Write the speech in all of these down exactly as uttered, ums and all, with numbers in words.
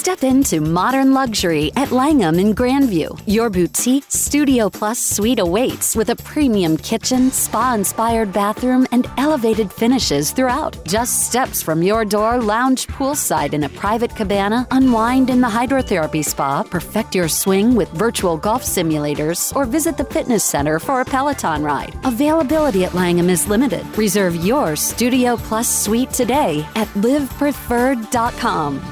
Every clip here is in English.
Step into modern luxury at Langham in Grandview. Your boutique Studio Plus suite awaits with a premium kitchen, spa-inspired bathroom, and elevated finishes throughout. Just steps from your door, lounge poolside in a private cabana, unwind in the hydrotherapy spa, perfect your swing with virtual golf simulators, or visit the fitness center for a Peloton ride. Availability at Langham is limited. Reserve your Studio Plus suite today at live preferred dot com.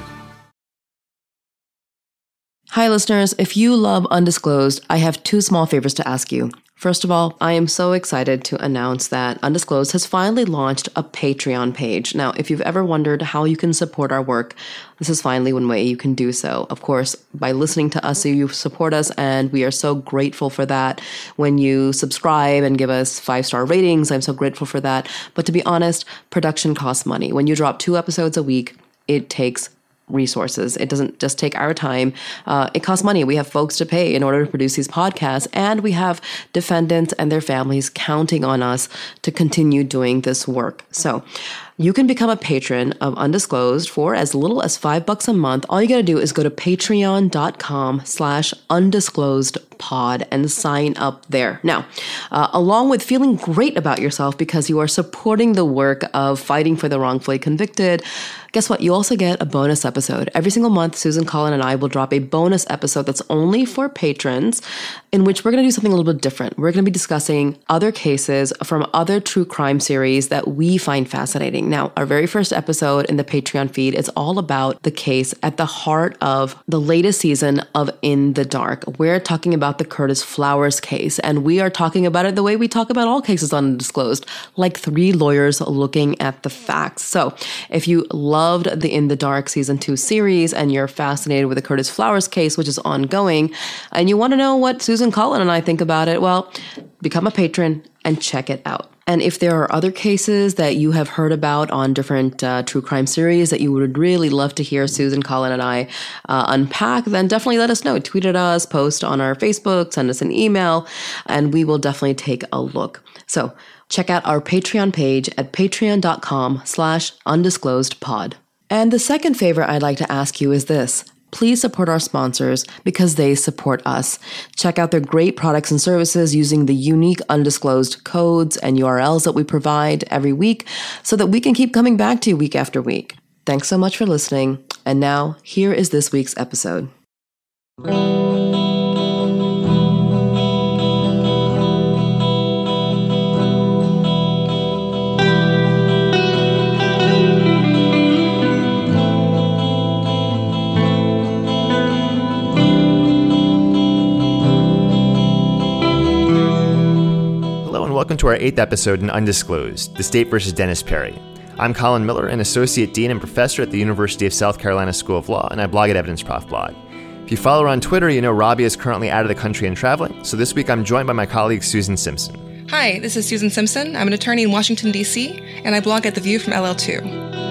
Hi, listeners. If you love Undisclosed, I have two small favors to ask you. First of all, I am so excited to announce that Undisclosed has finally launched a Patreon page. Now, if you've ever wondered how you can support our work, this is finally one way you can do so. Of course, by listening to us, so you support us, and we are so grateful for that. When you subscribe and give us five-star ratings, I'm so grateful for that. But to be honest, production costs money. When you drop two episodes a week, it takes resources. It doesn't just take our time. Uh, it costs money. We have folks to pay in order to produce these podcasts, and we have defendants and their families counting on us to continue doing this work. So you can become a patron of Undisclosed for as little as five bucks a month. All you got to do is go to patreon.com slash undisclosed pod and sign up there. Now, uh, along with feeling great about yourself because you are supporting the work of fighting for the wrongfully convicted, guess what? You also get a bonus episode. Every single month, Susan Collin and I will drop a bonus episode that's only for patrons, in which we're going to do something a little bit different. We're going to be discussing other cases from other true crime series that we find fascinating. Now, our very first episode in the Patreon feed is all about the case at the heart of the latest season of In the Dark. We're talking about the Curtis Flowers case, and we are talking about it the way we talk about all cases on Undisclosed, like three lawyers looking at the facts. So if you loved the In the Dark season two series and you're fascinated with the Curtis Flowers case, which is ongoing, and you want to know what Susan Collin and I think about it, well, become a patron and check it out. And if there are other cases that you have heard about on different uh, true crime series that you would really love to hear Susan Collin and I uh, unpack, then definitely let us know. Tweet at us, post on our Facebook, send us an email, and we will definitely take a look. So check out our Patreon page at patreon.com slash undisclosed pod. And the second favor I'd like to ask you is this. Please support our sponsors because they support us. Check out their great products and services using the unique undisclosed codes and U R Ls that we provide every week so that we can keep coming back to you week after week. Thanks so much for listening. And now, here is this week's episode. Welcome to our eighth episode in Undisclosed, The State versus Dennis Perry. I'm Colin Miller, an Associate Dean and Professor at the University of South Carolina School of Law, and I blog at Evidence Prof Blog. If you follow her on Twitter, you know Robbie is currently out of the country and traveling, so this week I'm joined by my colleague Susan Simpson. Hi, this is Susan Simpson. I'm an attorney in Washington, D C, and I blog at The View from L L two.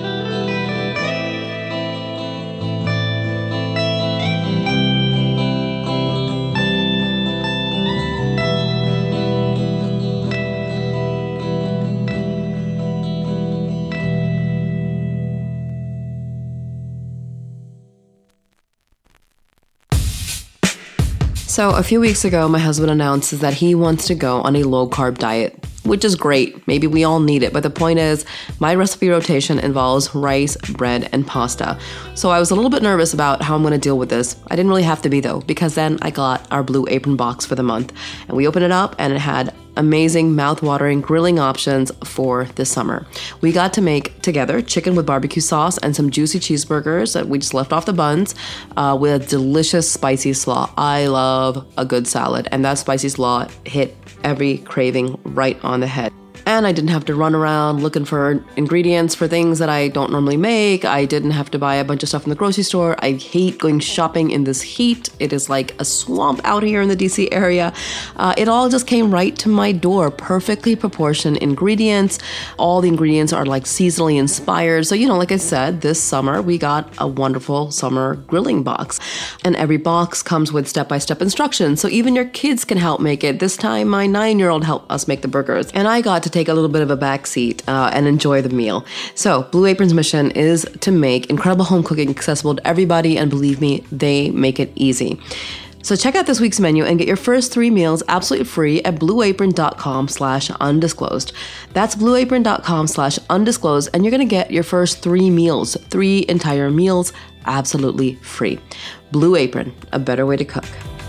So a few weeks ago, my husband announces that he wants to go on a low-carb diet, which is great. Maybe we all need it. But the point is, my recipe rotation involves rice, bread, and pasta. So I was a little bit nervous about how I'm going to deal with this. I didn't really have to be, though, because then I got our Blue Apron box for the month. And we opened it up, and it had amazing, mouth-watering grilling options for this summer. We got to make together chicken with barbecue sauce and some juicy cheeseburgers that we just left off the buns uh, with delicious spicy slaw. I love a good salad, and that spicy slaw hit every craving right on the head. And I didn't have to run around looking for ingredients for things that I don't normally make. I didn't have to buy a bunch of stuff in the grocery store. I hate going shopping in this heat. It is like a swamp out here in the D C area. Uh, it all just came right to my door. Perfectly proportioned ingredients. All the ingredients are like seasonally inspired. So, you know, like I said, this summer we got a wonderful summer grilling box. And every box comes with step-by-step instructions. So even your kids can help make it. This time, my nine-year-old helped us make the burgers. And I got to to take a little bit of a backseat uh, and enjoy the meal. So Blue Apron's mission is to make incredible home cooking accessible to everybody, and believe me, they make it easy. So check out this week's menu and get your first three meals absolutely free at blueapron.com slash undisclosed. That's blueapron.com slash undisclosed, and you're going to get your first three meals, three entire meals, absolutely free. Blue Apron, a better way to cook.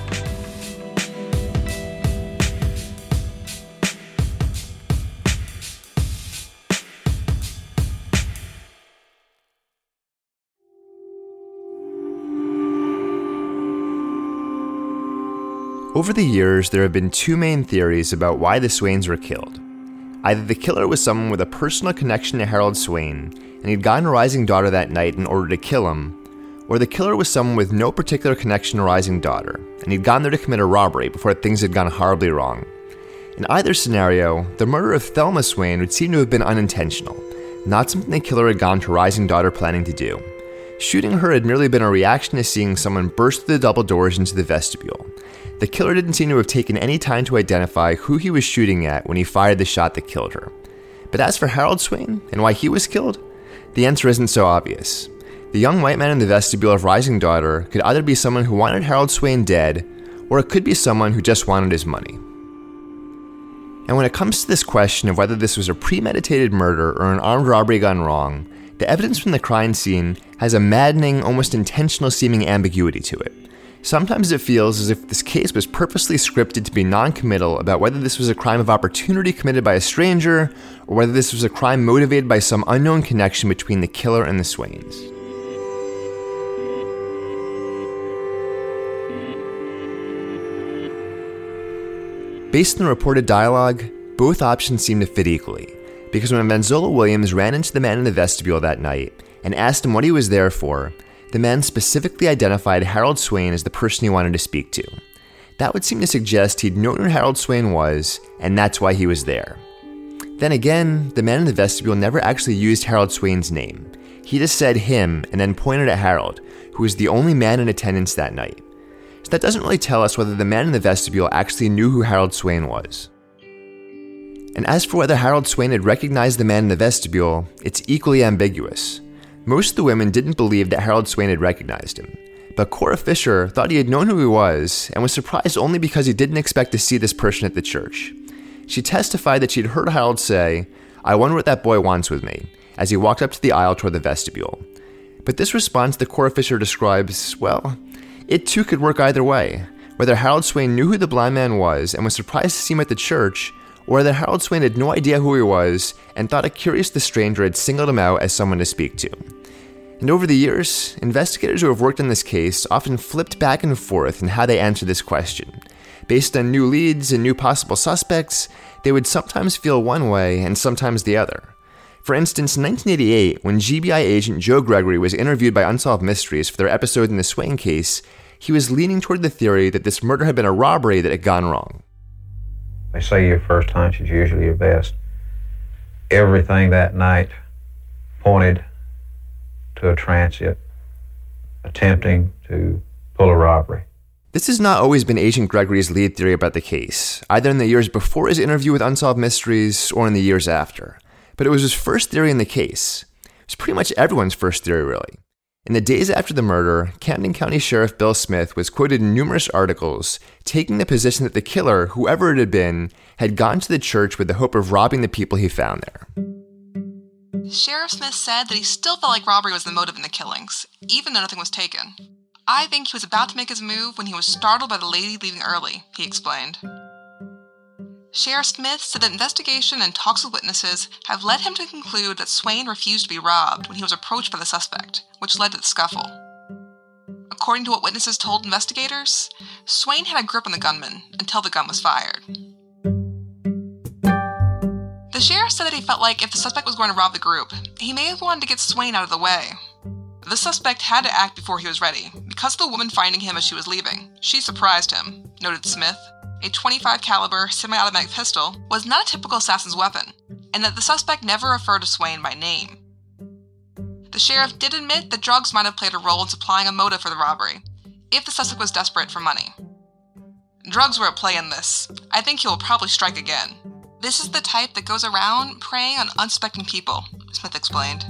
Over the years, there have been two main theories about why the Swains were killed. Either the killer was someone with a personal connection to Harold Swain, and he'd gotten a Rising Daughter that night in order to kill him, or the killer was someone with no particular connection to Rising Daughter, and he'd gone there to commit a robbery before things had gone horribly wrong. In either scenario, the murder of Thelma Swain would seem to have been unintentional, not something the killer had gone to Rising Daughter planning to do. Shooting her had merely been a reaction to seeing someone burst through the double doors into the vestibule. The killer didn't seem to have taken any time to identify who he was shooting at when he fired the shot that killed her. But as for Harold Swain and why he was killed, the answer isn't so obvious. The young white man in the vestibule of Rising Daughter could either be someone who wanted Harold Swain dead, or it could be someone who just wanted his money. And when it comes to this question of whether this was a premeditated murder or an armed robbery gone wrong, the evidence from the crime scene has a maddening, almost intentional seeming ambiguity to it. Sometimes it feels as if this case was purposely scripted to be non-committal about whether this was a crime of opportunity committed by a stranger, or whether this was a crime motivated by some unknown connection between the killer and the Swains. Based on the reported dialogue, both options seem to fit equally, because when Manzola Williams ran into the man in the vestibule that night and asked him what he was there for, the man specifically identified Harold Swain as the person he wanted to speak to. That would seem to suggest he'd known who Harold Swain was, and that's why he was there. Then again, the man in the vestibule never actually used Harold Swain's name. He just said him and then pointed at Harold, who was the only man in attendance that night. So that doesn't really tell us whether the man in the vestibule actually knew who Harold Swain was. And as for whether Harold Swain had recognized the man in the vestibule, it's equally ambiguous. Most of the women didn't believe that Harold Swain had recognized him, but Cora Fisher thought he had known who he was and was surprised only because he didn't expect to see this person at the church. She testified that she'd heard Harold say, "I wonder what that boy wants with me," as he walked up to the aisle toward the vestibule. But this response that Cora Fisher describes, well, it too could work either way, whether Harold Swain knew who the blind man was and was surprised to see him at the church, or whether Harold Swain had no idea who he was and thought it curious the stranger had singled him out as someone to speak to. And over the years, investigators who have worked on this case often flipped back and forth in how they answer this question. Based on new leads and new possible suspects, they would sometimes feel one way and sometimes the other. For instance, in nineteen eighty-eight, when G B I agent Joe Gregory was interviewed by Unsolved Mysteries for their episode in the Swain case, he was leaning toward the theory that this murder had been a robbery that had gone wrong. They say your first hunch is usually your best. Everything that night pointed to a transit attempting to pull a robbery. This has not always been Agent Gregory's lead theory about the case, either in the years before his interview with Unsolved Mysteries or in the years after. But it was his first theory in the case. It was pretty much everyone's first theory, really. In the days after the murder, Camden County Sheriff Bill Smith was quoted in numerous articles taking the position that the killer, whoever it had been, had gone to the church with the hope of robbing the people he found there. Sheriff Smith said that he still felt like robbery was the motive in the killings, even though nothing was taken. "I think he was about to make his move when he was startled by the lady leaving early," he explained. Sheriff Smith said that investigation and talks with witnesses have led him to conclude that Swain refused to be robbed when he was approached by the suspect, which led to the scuffle. According to what witnesses told investigators, Swain had a grip on the gunman until the gun was fired. The sheriff said that he felt like if the suspect was going to rob the group, he may have wanted to get Swain out of the way. The suspect had to act before he was ready, because of the woman finding him as she was leaving. She surprised him, noted Smith. A twenty-five caliber semi-automatic pistol was not a typical assassin's weapon, and that the suspect never referred to Swain by name. The sheriff did admit that drugs might have played a role in supplying a motive for the robbery, if the suspect was desperate for money. "Drugs were at play in this. I think he will probably strike again." This is the type that goes around preying on unsuspecting people, Smith explained.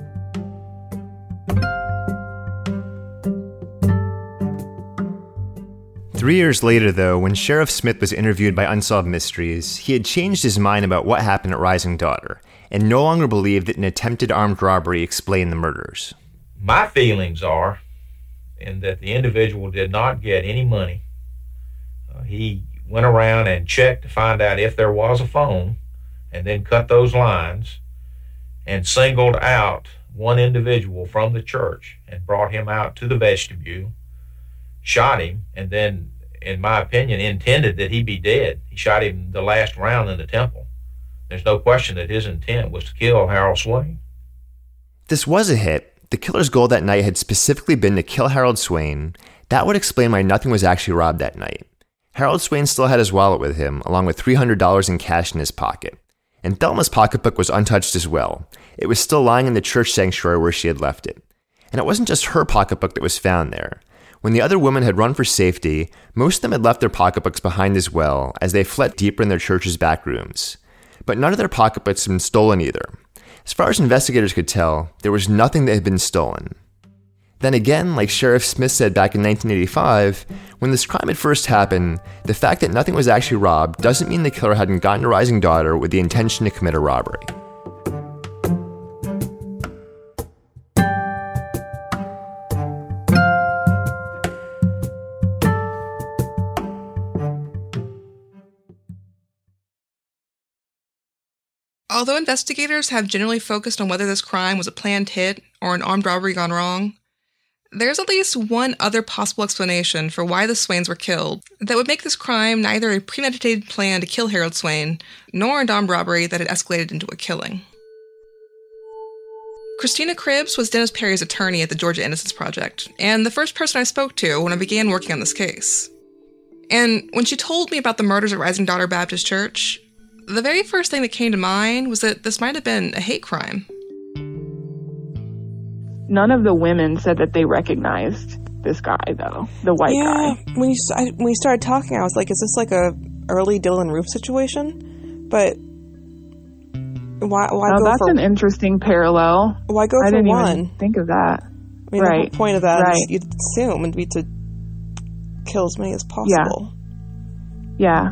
Three years later, though, when Sheriff Smith was interviewed by Unsolved Mysteries, he had changed his mind about what happened at Rising Daughter, and no longer believed that an attempted armed robbery explained the murders. My feelings are in that the individual did not get any money. Uh, he went around and checked to find out if there was a phone, and then cut those lines, and singled out one individual from the church and brought him out to the vestibule, shot him, and then, in my opinion, intended that he be dead. He shot him the last round in the temple. There's no question that his intent was to kill Harold Swain. This was a hit. The killer's goal that night had specifically been to kill Harold Swain. That would explain why nothing was actually robbed that night. Harold Swain still had his wallet with him, along with three hundred dollars in cash in his pocket. And Thelma's pocketbook was untouched as well. It was still lying in the church sanctuary where she had left it. And it wasn't just her pocketbook that was found there. When the other women had run for safety, most of them had left their pocketbooks behind as well, as they fled deeper in their church's back rooms. But none of their pocketbooks had been stolen either. As far as investigators could tell, there was nothing that had been stolen. Then again, like Sheriff Smith said back in nineteen eighty-five, when this crime had first happened, the fact that nothing was actually robbed doesn't mean the killer hadn't gotten to Rising Daughter with the intention to commit a robbery. Although investigators have generally focused on whether this crime was a planned hit or an armed robbery gone wrong, there's at least one other possible explanation for why the Swains were killed that would make this crime neither a premeditated plan to kill Harold Swain nor an armed robbery that had escalated into a killing. Christina Cribbs was Dennis Perry's attorney at the Georgia Innocence Project, and the first person I spoke to when I began working on this case. And when she told me about the murders at Rising Daughter Baptist Church, the very first thing that came to mind was that this might have been a hate crime. None of the women said that they recognized this guy, though, the white yeah, guy. When you I, when you started talking, I was like, "Is this like a early Dylan Roof situation?" But why? Why oh, go that's for an interesting parallel. Why go I for didn't one? Even think of that. I mean, right. the whole point of that right. is you'd assume would be to kill as many as possible. Yeah. yeah.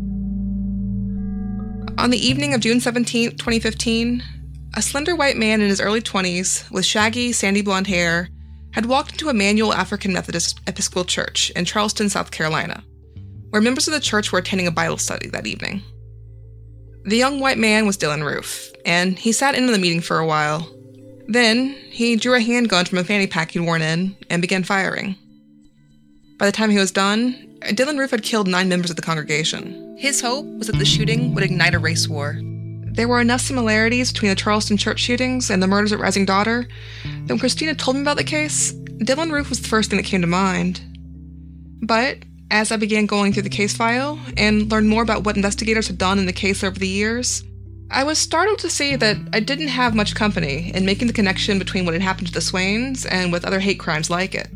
On the evening of June seventeenth, twenty fifteen, a slender white man in his early twenties, with shaggy, sandy blonde hair, had walked into Emmanuel African Methodist Episcopal Church in Charleston, South Carolina, where members of the church were attending a Bible study that evening. The young white man was Dylan Roof, and he sat in on the meeting for a while. Then, he drew a handgun from a fanny pack he'd worn in and began firing. By the time he was done, Dylan Roof had killed nine members of the congregation. His hope was that the shooting would ignite a race war. There were enough similarities between the Charleston church shootings and the murders at Rising Daughter that when Christina told me about the case, Dylan Roof was the first thing that came to mind. But as I began going through the case file and learned more about what investigators had done in the case over the years, I was startled to see that I didn't have much company in making the connection between what had happened to the Swains and with other hate crimes like it.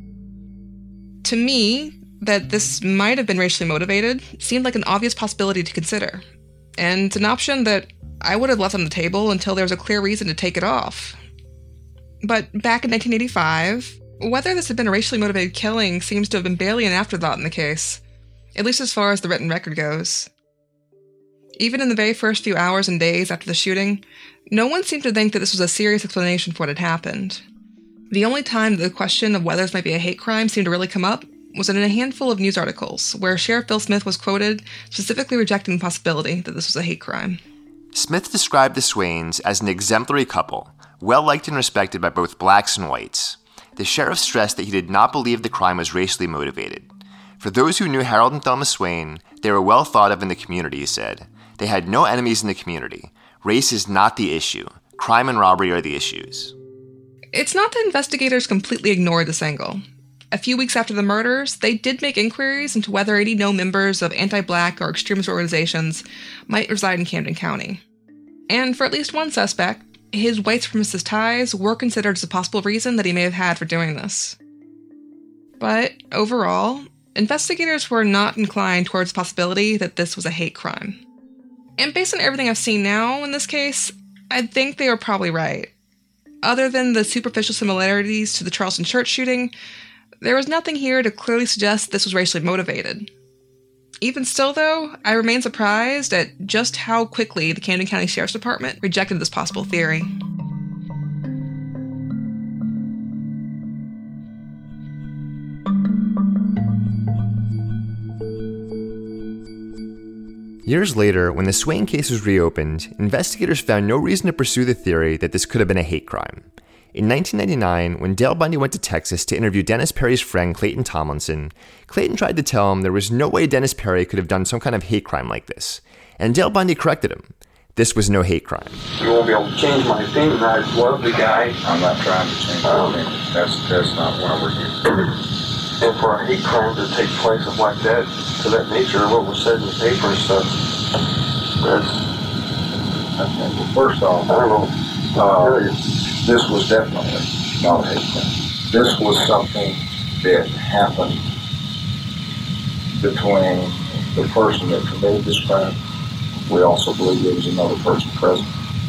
To me, that this might have been racially motivated seemed like an obvious possibility to consider, and it's an option that I would have left on the table until there was a clear reason to take it off. But back in nineteen eighty-five, whether this had been a racially motivated killing seems to have been barely an afterthought in the case, at least as far as the written record goes. Even in the very first few hours and days after the shooting, no one seemed to think that this was a serious explanation for what had happened. The only time that the question of whether this might be a hate crime seemed to really come up was in a handful of news articles where Sheriff Bill Smith was quoted specifically rejecting the possibility that this was a hate crime. Smith described the Swains as an exemplary couple, well-liked and respected by both blacks and whites. The sheriff stressed that he did not believe the crime was racially motivated. For those who knew Harold and Thelma Swain, they were well thought of in the community, he said. They had no enemies in the community. Race is not the issue. Crime and robbery are the issues. It's not that investigators completely ignored this angle. A few weeks after the murders, they did make inquiries into whether any known members of anti-black or extremist organizations might reside in Camden County. And for at least one suspect, his white supremacist ties were considered as a possible reason that he may have had for doing this. But overall, investigators were not inclined towards the possibility that this was a hate crime. And based on everything I've seen now in this case, I think they were probably right. Other than the superficial similarities to the Charleston church shooting, there was nothing here to clearly suggest this was racially motivated. Even still, though, I remain surprised at just how quickly the Camden County Sheriff's Department rejected this possible theory. Years later, when the Swain case was reopened, investigators found no reason to pursue the theory that this could have been a hate crime. In nineteen ninety-nine, when Dale Bundy went to Texas to interview Dennis Perry's friend Clayton Tomlinson, Clayton tried to tell him there was no way Dennis Perry could have done some kind of hate crime like this. And Dale Bundy corrected him. This was no hate crime. You won't be able to change my opinion. I love the guy. I'm not trying to change your Um, opinion. That's, that's not why we're here. And for a hate crime to take place of like that, to that nature, what was said in the paper and stuff, that's, Okay, well, first off, I don't know. uh, this was definitely not a hate crime. This was something that happened between the person that committed this crime. We also believe there was another person present.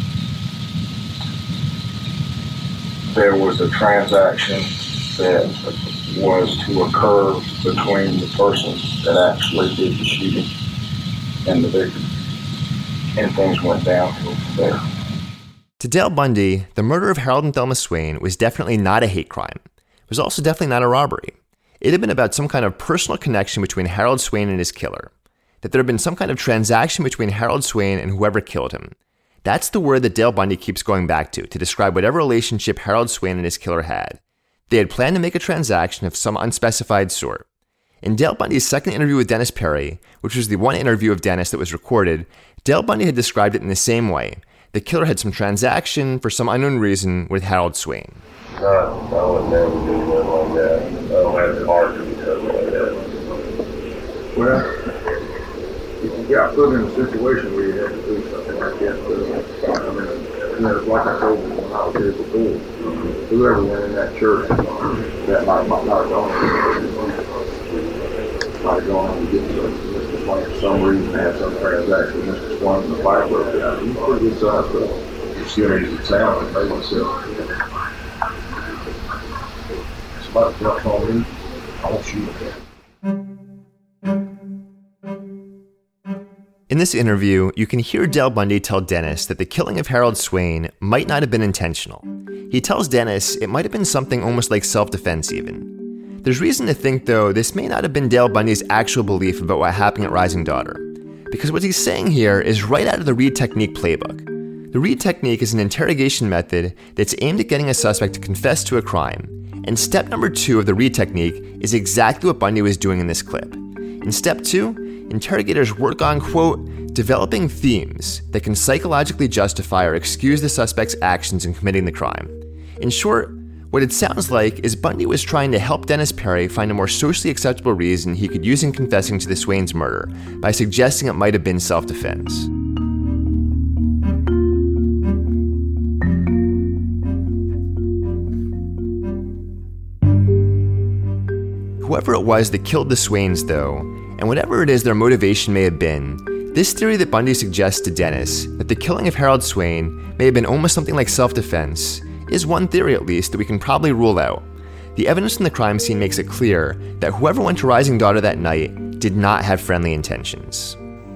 There was a transaction that was to occur between the person that actually did the shooting and the victim. And things went downhill from there. To Dale Bundy, the murder of Harold and Thelma Swain was definitely not a hate crime. It was also definitely not a robbery. It had been about some kind of personal connection between Harold Swain and his killer. That there had been some kind of transaction between Harold Swain and whoever killed him. That's the word that Dale Bundy keeps going back to, to describe whatever relationship Harold Swain and his killer had. They had planned to make a transaction of some unspecified sort. In Dale Bundy's second interview with Dennis Perry, which was the one interview of Dennis that was recorded, Dale Bundy had described it in the same way. The killer had some transaction for some unknown reason with Harold Swain. No, I would never do nothing like that. I don't have the heart to do something like that. Well, if you got put in a situation where you have to do something like that, uh, I mean, you know, like I told you when I was here before, whoever went in that church, that might, might not have gone in, might have gone in to get to Mister Swain for some reason, had some transaction with Mister Swain and the fight broke out. He's pretty good size, but as silly as it sounds, it made himself. Somebody jumps on me, I won't shoot him. In this interview, you can hear Dale Bundy tell Dennis that the killing of Harold Swain might not have been intentional. He tells Dennis it might have been something almost like self-defense even. There's reason to think, though, this may not have been Dale Bundy's actual belief about what happened at Rising Daughter, because what he's saying here is right out of the Reed Technique playbook. The Reed Technique is an interrogation method that's aimed at getting a suspect to confess to a crime, and step number two of the Reed Technique is exactly what Bundy was doing in this clip. In step two, interrogators work on, quote, developing themes that can psychologically justify or excuse the suspect's actions in committing the crime. In short, what it sounds like is Bundy was trying to help Dennis Perry find a more socially acceptable reason he could use in confessing to the Swains' murder by suggesting it might have been self-defense. Whoever it was that killed the Swains, though, and whatever it is their motivation may have been, this theory that Bundy suggests to Dennis, that the killing of Harold Swain may have been almost something like self-defense, is one theory at least that we can probably rule out. The evidence in the crime scene makes it clear that whoever went to Rising Daughter that night did not have friendly intentions.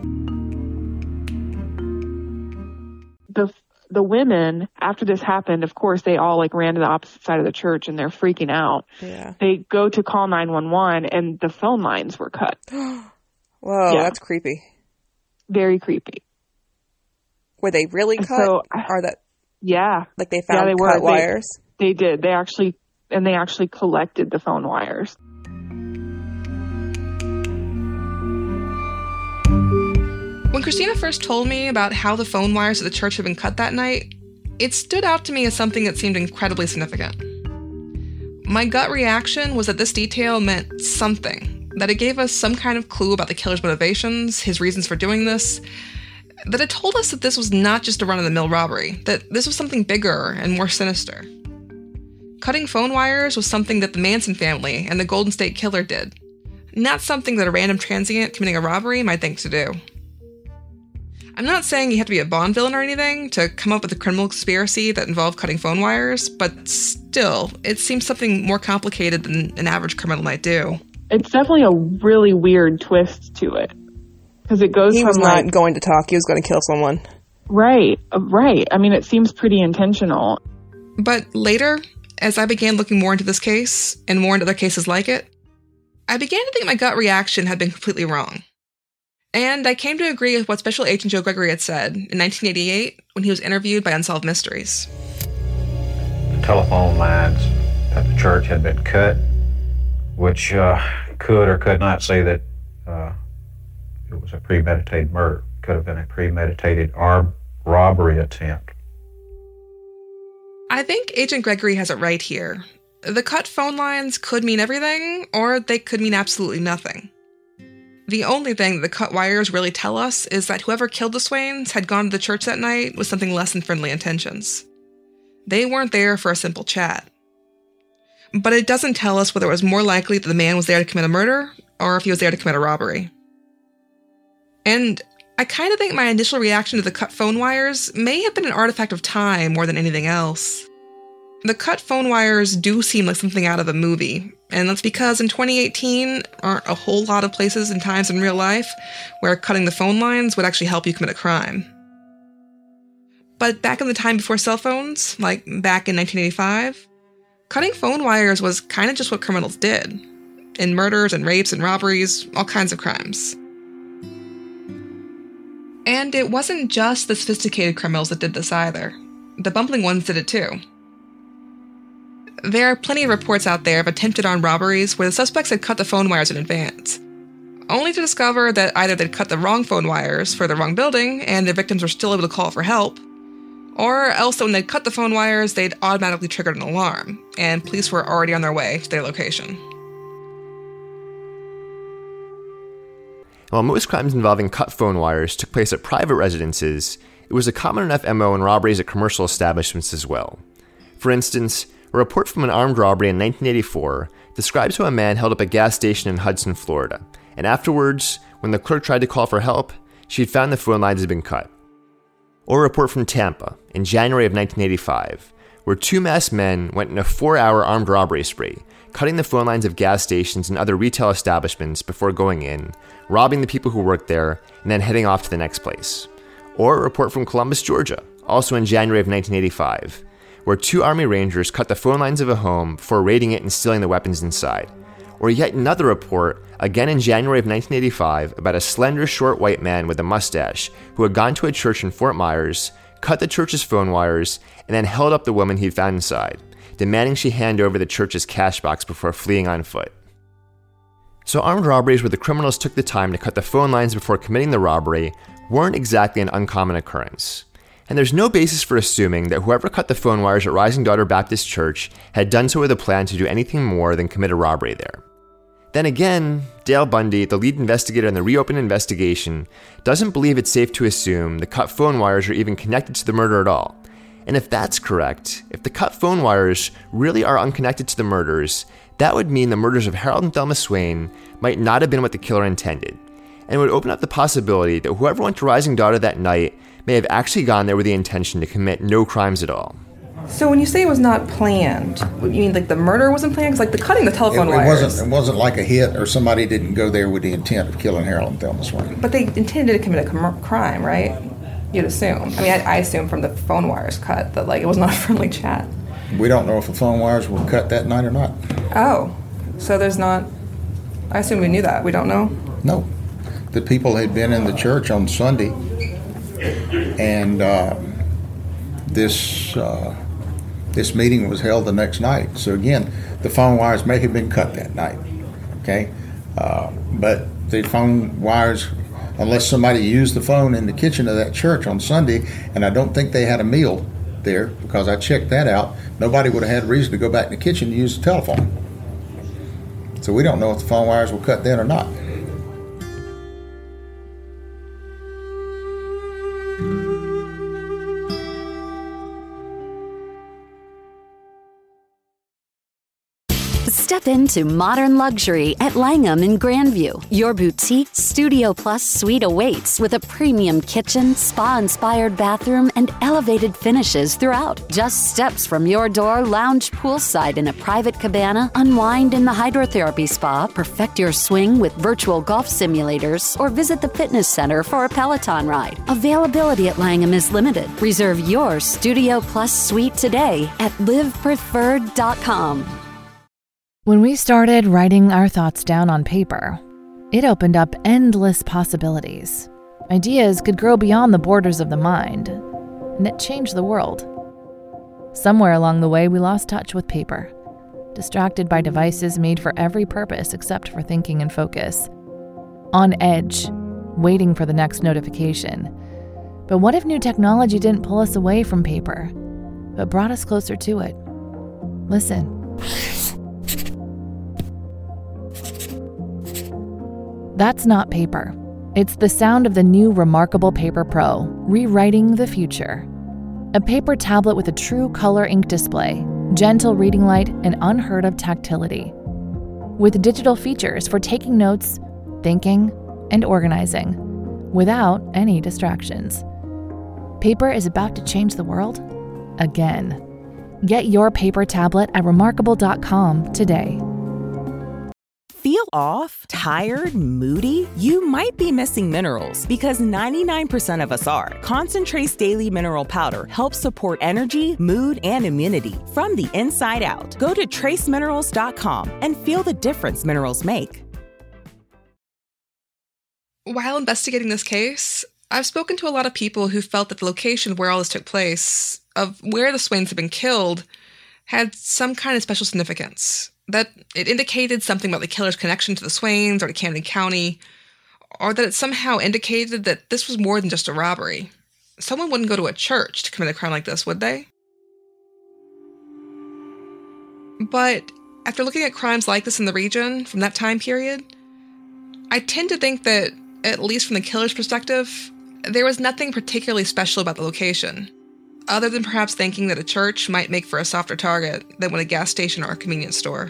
The the women, after this happened, of course, they all like ran to the opposite side of the church and they're freaking out. Yeah. They go to call nine one one and the phone lines were cut. Whoa, Yeah. that's creepy. Very creepy. Were they really cut? So, or that, yeah. like they found yeah, they cut were. wires? They, they did. They actually, and they actually collected the phone wires. When Christina first told me about how the phone wires at the church had been cut that night, it stood out to me as something that seemed incredibly significant. My gut reaction was that this detail meant something, that it gave us some kind of clue about the killer's motivations, his reasons for doing this, that it told us that this was not just a run-of-the-mill robbery, that this was something bigger and more sinister. Cutting phone wires was something that the Manson family and the Golden State Killer did, not something that a random transient committing a robbery might think to do. I'm not saying you have to be a Bond villain or anything to come up with a criminal conspiracy that involved cutting phone wires, but still, it seems something more complicated than an average criminal might do. It's definitely a really weird twist to it. Because it goes he from was not like, going to talk, he was going to kill someone. Right, right. I mean, it seems pretty intentional. But later, as I began looking more into this case, and more into other cases like it, I began to think my gut reaction had been completely wrong. And I came to agree with what Special Agent Joe Gregory had said in nineteen eighty-eight when he was interviewed by Unsolved Mysteries. The telephone lines at the church had been cut, which uh, could or could not say that uh, it was a premeditated murder. It could have been a premeditated armed robbery attempt. I think Agent Gregory has it right here. The cut phone lines could mean everything, or they could mean absolutely nothing. The only thing that the cut wires really tell us is that whoever killed the Swains had gone to the church that night with something less than friendly intentions. They weren't there for a simple chat. But it doesn't tell us whether it was more likely that the man was there to commit a murder, or if he was there to commit a robbery. And I kind of think my initial reaction to the cut phone wires may have been an artifact of time more than anything else. The cut phone wires do seem like something out of a movie, and that's because in twenty eighteen aren't a whole lot of places and times in real life where cutting the phone lines would actually help you commit a crime. But back in the time before cell phones, like back in nineteen eighty-five, cutting phone wires was kind of just what criminals did. In murders and rapes and robberies, all kinds of crimes. And it wasn't just the sophisticated criminals that did this either. The bumbling ones did it too. There are plenty of reports out there of attempted armed robberies where the suspects had cut the phone wires in advance, only to discover that either they'd cut the wrong phone wires for the wrong building and their victims were still able to call for help, or else that when they'd cut the phone wires, they'd automatically triggered an alarm, and police were already on their way to their location. While most crimes involving cut phone wires took place at private residences, it was a common enough M O in robberies at commercial establishments as well. For instance, a report from an armed robbery in nineteen eighty-four describes how a man held up a gas station in Hudson, Florida, and afterwards, when the clerk tried to call for help, she had found the phone lines had been cut. Or a report from Tampa in January of nineteen eighty-five, where two masked men went in a four-hour armed robbery spree, cutting the phone lines of gas stations and other retail establishments before going in, robbing the people who worked there, and then heading off to the next place. Or a report from Columbus, Georgia, also in January of nineteen eighty-five, where two Army Rangers cut the phone lines of a home before raiding it and stealing the weapons inside. Or yet another report, again in January of nineteen eighty-five, about a slender, short white man with a mustache who had gone to a church in Fort Myers, cut the church's phone wires, and then held up the woman he'd found inside, demanding she hand over the church's cash box before fleeing on foot. So armed robberies where the criminals took the time to cut the phone lines before committing the robbery weren't exactly an uncommon occurrence. And there's no basis for assuming that whoever cut the phone wires at Rising Daughter Baptist Church had done so with a plan to do anything more than commit a robbery there. Then again, Dale Bundy, the lead investigator in the reopened investigation, doesn't believe it's safe to assume the cut phone wires are even connected to the murder at all. And if that's correct, if the cut phone wires really are unconnected to the murders, that would mean the murders of Harold and Thelma Swain might not have been what the killer intended, and would open up the possibility that whoever went to Rising Daughter that night may have actually gone there with the intention to commit no crimes at all. So when you say it was not planned, you mean like the murder wasn't planned? Because like the cutting the telephone it, it wires. Wasn't, it wasn't like a hit or somebody didn't go there with the intent of killing Harold and Thelma Swain. But they intended to commit a com- crime, right? You'd assume. I mean, I, I assume from the phone wires cut that like it was not a friendly chat. We don't know if the phone wires were cut that night or not. Oh, so there's not... I assume we knew that. We don't know? No. The people had been in the church on Sunday, and uh, this uh, this meeting was held the next night. So again, the phone wires may have been cut that night, okay? Uh, but the phone wires, unless somebody used the phone in the kitchen of that church on Sunday, and I don't think they had a meal there, because I checked that out, nobody would have had reason to go back in the kitchen to use the telephone. So we don't know if the phone wires were cut then or not. Step Step into modern luxury at Langham in Grandview. Your boutique Studio Plus suite awaits with a premium kitchen, spa-inspired bathroom, and elevated finishes throughout. Just steps from your door, lounge poolside in a private cabana, unwind in the hydrotherapy spa, perfect your swing with virtual golf simulators, or visit the fitness center for a Peloton ride. Availability at Langham is limited. Reserve your Studio Plus suite today at live preferred dot com. When we started writing our thoughts down on paper, it opened up endless possibilities. Ideas could grow beyond the borders of the mind, and it changed the world. Somewhere along the way, we lost touch with paper, distracted by devices made for every purpose except for thinking and focus. On edge, waiting for the next notification. But what if new technology didn't pull us away from paper, but brought us closer to it? Listen. That's not paper. It's the sound of the new Remarkable Paper Pro, rewriting the future. A paper tablet with a true color ink display, gentle reading light, and unheard of tactility. With digital features for taking notes, thinking, and organizing, without any distractions. Paper is about to change the world again. Get your paper tablet at remarkable dot com today. Feel off? Tired? Moody? You might be missing minerals because ninety-nine percent of us are. Concentrate's Daily Mineral Powder helps support energy, mood, and immunity from the inside out. Go to trace minerals dot com and feel the difference minerals make. While investigating this case, I've spoken to a lot of people who felt that the location where all this took place, of where the Swains had been killed, had some kind of special significance. That it indicated something about the killer's connection to the Swains or to Camden County, or that it somehow indicated that this was more than just a robbery. Someone wouldn't go to a church to commit a crime like this, would they? But after looking at crimes like this in the region from that time period, I tend to think that, at least from the killer's perspective, there was nothing particularly special about the location, other than perhaps thinking that a church might make for a softer target than when a gas station or a convenience store.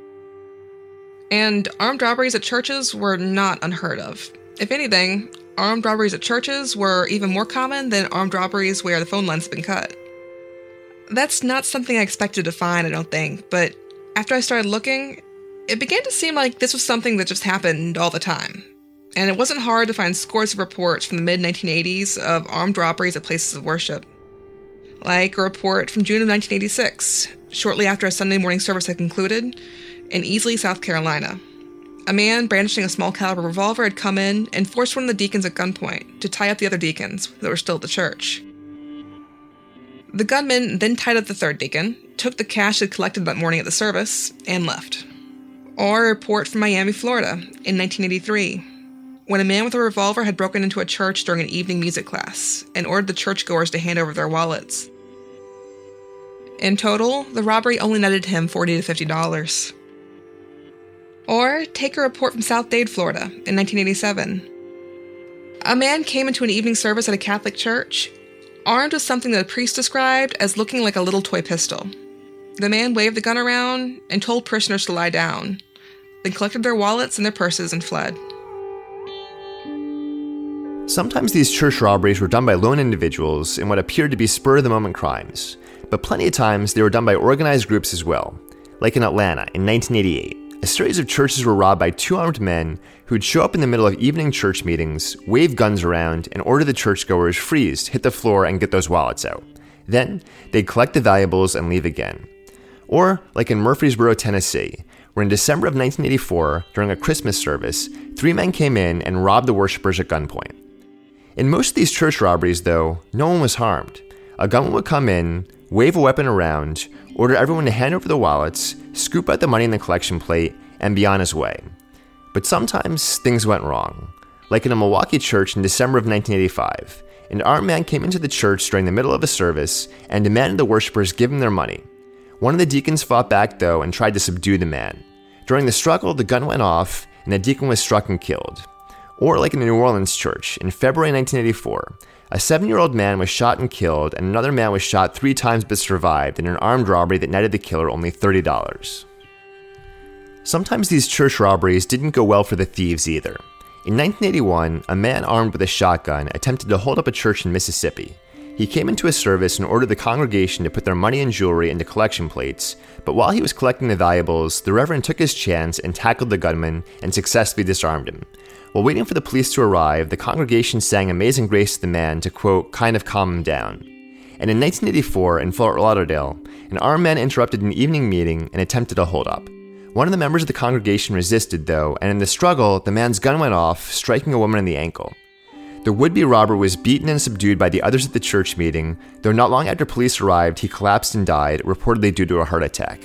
And armed robberies at churches were not unheard of. If anything, armed robberies at churches were even more common than armed robberies where the phone lines had been cut. That's not something I expected to find, I don't think, but after I started looking, it began to seem like this was something that just happened all the time. And it wasn't hard to find scores of reports from the mid nineteen eighties of armed robberies at places of worship. Like a report from June of nineteen eighty-six, shortly after a Sunday morning service had concluded, in Easley, South Carolina. A man brandishing a small caliber revolver had come in and forced one of the deacons at gunpoint to tie up the other deacons that were still at the church. The gunman then tied up the third deacon, took the cash they'd collected that morning at the service, and left. Or a report from Miami, Florida, in nineteen eighty-three, when a man with a revolver had broken into a church during an evening music class and ordered the churchgoers to hand over their wallets. In total, the robbery only netted him forty to fifty dollars. Or take a report from South Dade, Florida, in nineteen eighty-seven. A man came into an evening service at a Catholic church, armed with something that a priest described as looking like a little toy pistol. The man waved the gun around and told parishioners to lie down, then collected their wallets and their purses and fled. Sometimes these church robberies were done by lone individuals in what appeared to be spur-of-the-moment crimes, but plenty of times they were done by organized groups as well. Like in Atlanta in nineteen eighty-eight, a series of churches were robbed by two armed men who'd show up in the middle of evening church meetings, wave guns around, and order the churchgoers freeze, hit the floor, and get those wallets out. Then, they'd collect the valuables and leave again. Or, like in Murfreesboro, Tennessee, where in December of nineteen eighty-four, during a Christmas service, three men came in and robbed the worshipers at gunpoint. In most of these church robberies, though, no one was harmed. A gunman would come in, wave a weapon around, order everyone to hand over the wallets, scoop out the money in the collection plate, and be on his way. But sometimes things went wrong. Like in a Milwaukee church in December of nineteen eighty-five, an armed man came into the church during the middle of a service and demanded the worshipers give him their money. One of the deacons fought back, though, and tried to subdue the man. During the struggle, the gun went off, and the deacon was struck and killed. Or like in a New Orleans church, in February nineteen eighty-four, a seven-year-old man was shot and killed, and another man was shot three times but survived in an armed robbery that netted the killer only thirty dollars. Sometimes these church robberies didn't go well for the thieves either. In nineteen eighty-one, a man armed with a shotgun attempted to hold up a church in Mississippi. He came into a service and ordered the congregation to put their money and jewelry into collection plates, but while he was collecting the valuables, the Reverend took his chance and tackled the gunman and successfully disarmed him. While waiting for the police to arrive, the congregation sang Amazing Grace to the man to, quote, kind of calm him down. And in nineteen eighty-four, in Fort Lauderdale, an armed man interrupted an evening meeting and attempted a hold-up. One of the members of the congregation resisted, though, and in the struggle, the man's gun went off, striking a woman in the ankle. The would-be robber was beaten and subdued by the others at the church meeting, though not long after police arrived, he collapsed and died, reportedly due to a heart attack.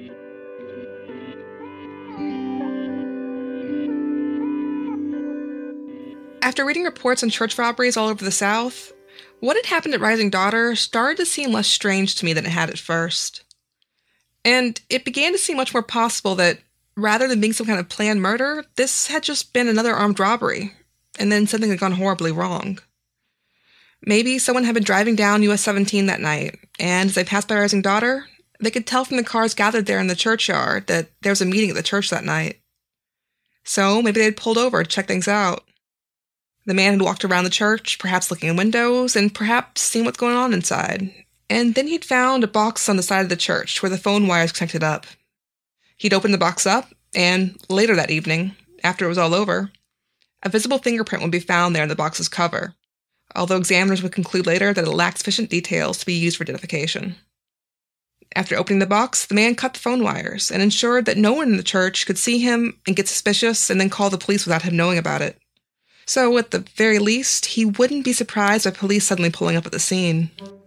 After reading reports on church robberies all over the South, what had happened at Rising Daughter started to seem less strange to me than it had at first. And it began to seem much more possible that, rather than being some kind of planned murder, this had just been another armed robbery, and then something had gone horribly wrong. Maybe someone had been driving down U S seventeen that night, and as they passed by Rising Daughter, they could tell from the cars gathered there in the churchyard that there was a meeting at the church that night. So maybe they'd pulled over to check things out. The man had walked around the church, perhaps looking in windows, and perhaps seeing what's going on inside. And then he'd found a box on the side of the church where the phone wires connected up. He'd opened the box up, and later that evening, after it was all over, a visible fingerprint would be found there in the box's cover, although examiners would conclude later that it lacked sufficient details to be used for identification. After opening the box, the man cut the phone wires and ensured that no one in the church could see him and get suspicious and then call the police without him knowing about it. So, at the very least, he wouldn't be surprised by police suddenly pulling up at the scene.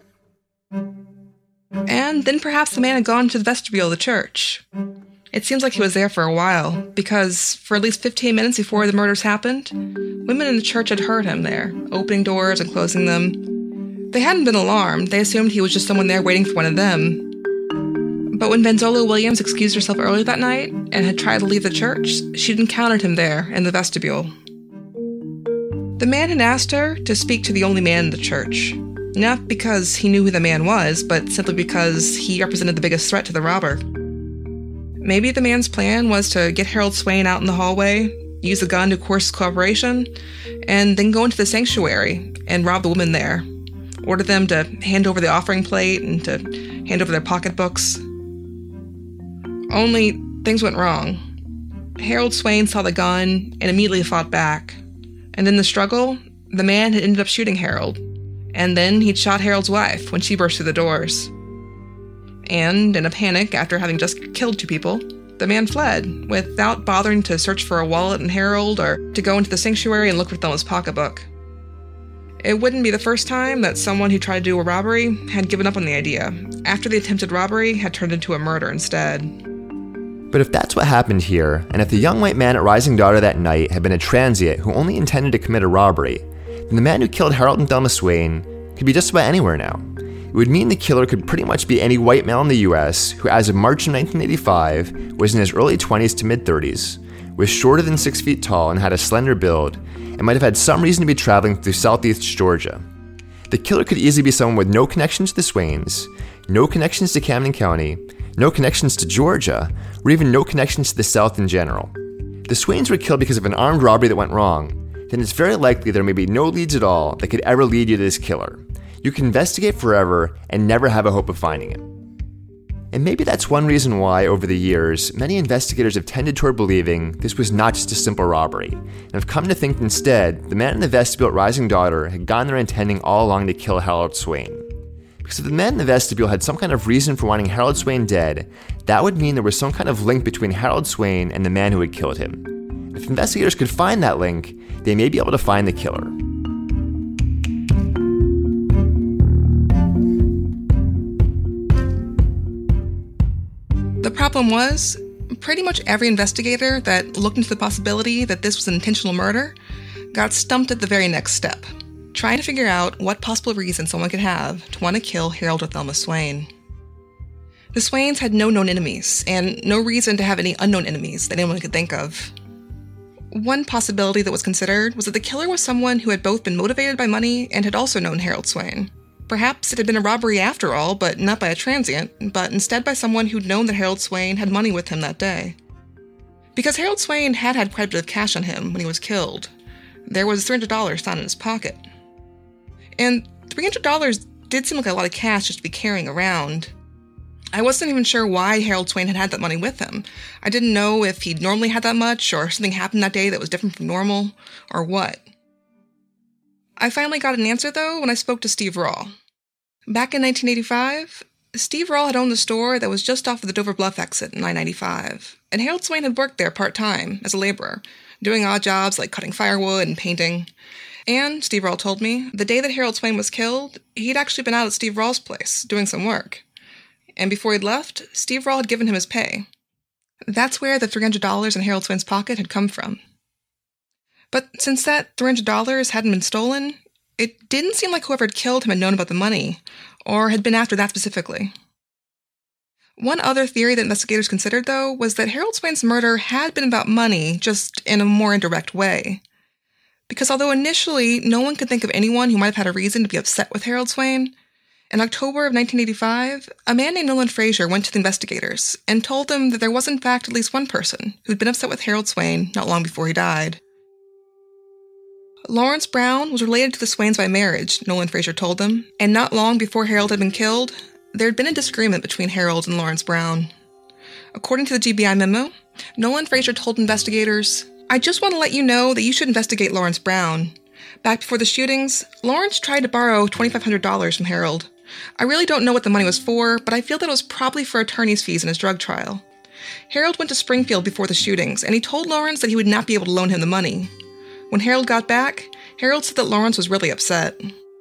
And then perhaps the man had gone to the vestibule of the church. It seems like he was there for a while, because for at least fifteen minutes before the murders happened, women in the church had heard him there, opening doors and closing them. They hadn't been alarmed. They assumed he was just someone there waiting for one of them. But when Benzola Williams excused herself early that night and had tried to leave the church, she'd encountered him there in the vestibule. The man had asked her to speak to the only man in the church, not because he knew who the man was, but simply because he represented the biggest threat to the robber. Maybe the man's plan was to get Harold Swain out in the hallway, use the gun to coerce cooperation, and then go into the sanctuary and rob the women there, order them to hand over the offering plate and to hand over their pocketbooks. Only things went wrong. Harold Swain saw the gun and immediately fought back. And in the struggle, the man had ended up shooting Harold. And then he'd shot Harold's wife when she burst through the doors. And in a panic, after having just killed two people, the man fled, without bothering to search for a wallet in Harold or to go into the sanctuary and look for Thelma's pocketbook. It wouldn't be the first time that someone who tried to do a robbery had given up on the idea, after the attempted robbery had turned into a murder instead. But if that's what happened here, and if the young white man at Rising Daughter that night had been a transient who only intended to commit a robbery, then the man who killed Harold and Thelma Swain could be just about anywhere now. It would mean the killer could pretty much be any white male in the U S who, as of March of nineteen eighty-five, was in his early twenties to mid-thirties, was shorter than six feet tall and had a slender build, and might have had some reason to be traveling through southeast Georgia. The killer could easily be someone with no connections to the Swains, no connections to Camden County, no connections to Georgia, or even no connections to the South in general. If the Swains were killed because of an armed robbery that went wrong, then it's very likely there may be no leads at all that could ever lead you to this killer. You can investigate forever and never have a hope of finding him. And maybe that's one reason why, over the years, many investigators have tended toward believing this was not just a simple robbery, and have come to think instead the man in the vestibule at Rising Daughter had gone there intending all along to kill Harold Swain. Because if the man in the vestibule had some kind of reason for wanting Harold Swain dead, that would mean there was some kind of link between Harold Swain and the man who had killed him. If investigators could find that link, they may be able to find the killer. The problem was, pretty much every investigator that looked into the possibility that this was an intentional murder got stumped at the very next step, trying to figure out what possible reason someone could have to want to kill Harold or Thelma Swain. The Swains had no known enemies, and no reason to have any unknown enemies that anyone could think of. One possibility that was considered was that the killer was someone who had both been motivated by money and had also known Harold Swain. Perhaps it had been a robbery after all, but not by a transient, but instead by someone who'd known that Harold Swain had money with him that day. Because Harold Swain had had quite a bit of cash on him when he was killed. There was three hundred dollars found in his pocket. And three hundred dollars did seem like a lot of cash just to be carrying around. I wasn't even sure why Harold Swain had had that money with him. I didn't know if he'd normally had that much, or something happened that day that was different from normal, or what. I finally got an answer, though, when I spoke to Steve Rawl. Back in nineteen eighty-five, Steve Rawl had owned the store that was just off of the Dover Bluff exit in I ninety-five, and Harold Swain had worked there part-time as a laborer, doing odd jobs like cutting firewood and painting. And, Steve Rawl told me, the day that Harold Swain was killed, he'd actually been out at Steve Rawl's place, doing some work. And before he'd left, Steve Rawl had given him his pay. That's where the three hundred dollars in Harold Swain's pocket had come from. But since that three hundred dollars hadn't been stolen, it didn't seem like whoever had killed him had known about the money, or had been after that specifically. One other theory that investigators considered, though, was that Harold Swain's murder had been about money, just in a more indirect way. Because although initially no one could think of anyone who might have had a reason to be upset with Harold Swain, in October of nineteen eighty-five, a man named Nolan Frazier went to the investigators and told them that there was in fact at least one person who'd been upset with Harold Swain not long before he died. Lawrence Brown was related to the Swains by marriage, Nolan Frazier told them, and not long before Harold had been killed, there had been a disagreement between Harold and Lawrence Brown. According to the G B I memo, Nolan Frazier told investigators, "I just want to let you know that you should investigate Lawrence Brown. Back before the shootings, Lawrence tried to borrow twenty-five hundred dollars from Harold. I really don't know what the money was for, but I feel that it was probably for attorney's fees in his drug trial. Harold went to Springfield before the shootings, and he told Lawrence that he would not be able to loan him the money. When Harold got back, Harold said that Lawrence was really upset."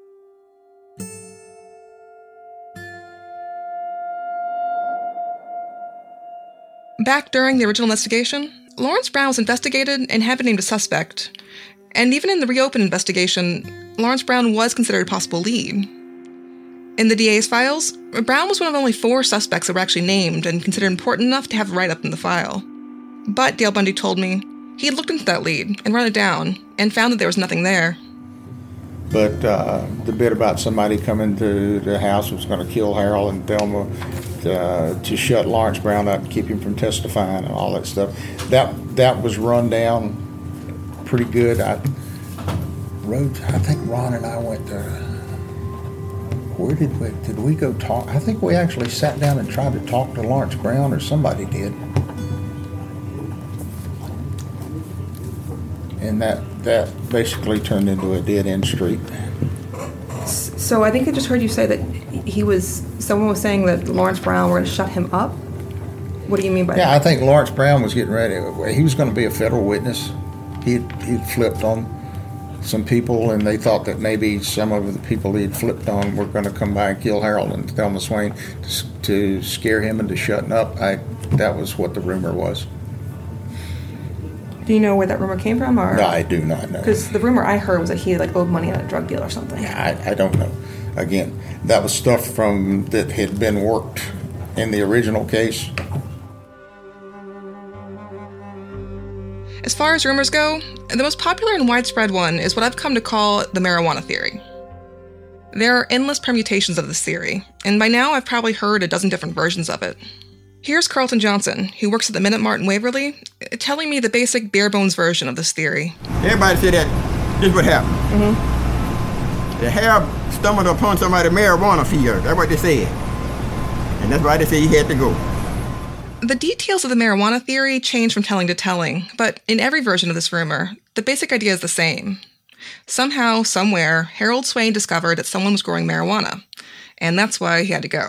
Back during the original investigation, Lawrence Brown was investigated and had been named a suspect. And even in the reopened investigation, Lawrence Brown was considered a possible lead. In the D A's files, Brown was one of only four suspects that were actually named and considered important enough to have a write-up in the file. But, Dale Bundy told me, he had looked into that lead and run it down and found that there was nothing there. But uh, the bit about somebody coming to the house was going to kill Harold and Thelma uh, to shut Lawrence Brown up and keep him from testifying and all that stuff, that that was run down pretty good. I wrote, I think Ron and I went to, where did we, did we go talk? I think we actually sat down and tried to talk to Lawrence Brown, or somebody did. And that, that basically turned into a dead-end street. So I think I just heard you say that he was, someone was saying that Lawrence Brown were going to shut him up? What do you mean by yeah, that? Yeah, I think Lawrence Brown was getting ready. He was going to be a federal witness. He'd, he'd flipped on some people, and they thought that maybe some of the people he'd flipped on were going to come by and kill Harold and Thelma Swain to, to scare him into shutting up. I, that was what the rumor was. Do you know where that rumor came from? Or? No, I do not know. Because the rumor I heard was that he like owed money on a drug deal or something. Yeah, I, I don't know. Again, that was stuff from that had been worked in the original case. As far as rumors go, the most popular and widespread one is what I've come to call the marijuana theory. There are endless permutations of this theory, and by now I've probably heard a dozen different versions of it. Here's Carlton Johnson, who works at the Minute Mart in Waverly, telling me the basic bare-bones version of this theory. Everybody say that this would happen. Mm-hmm. The Harold stumbled upon somebody's marijuana field. That's what they said. And that's why they say he had to go. The details of the marijuana theory change from telling to telling, but in every version of this rumor, the basic idea is the same. Somehow, somewhere, Harold Swain discovered that someone was growing marijuana, and that's why he had to go.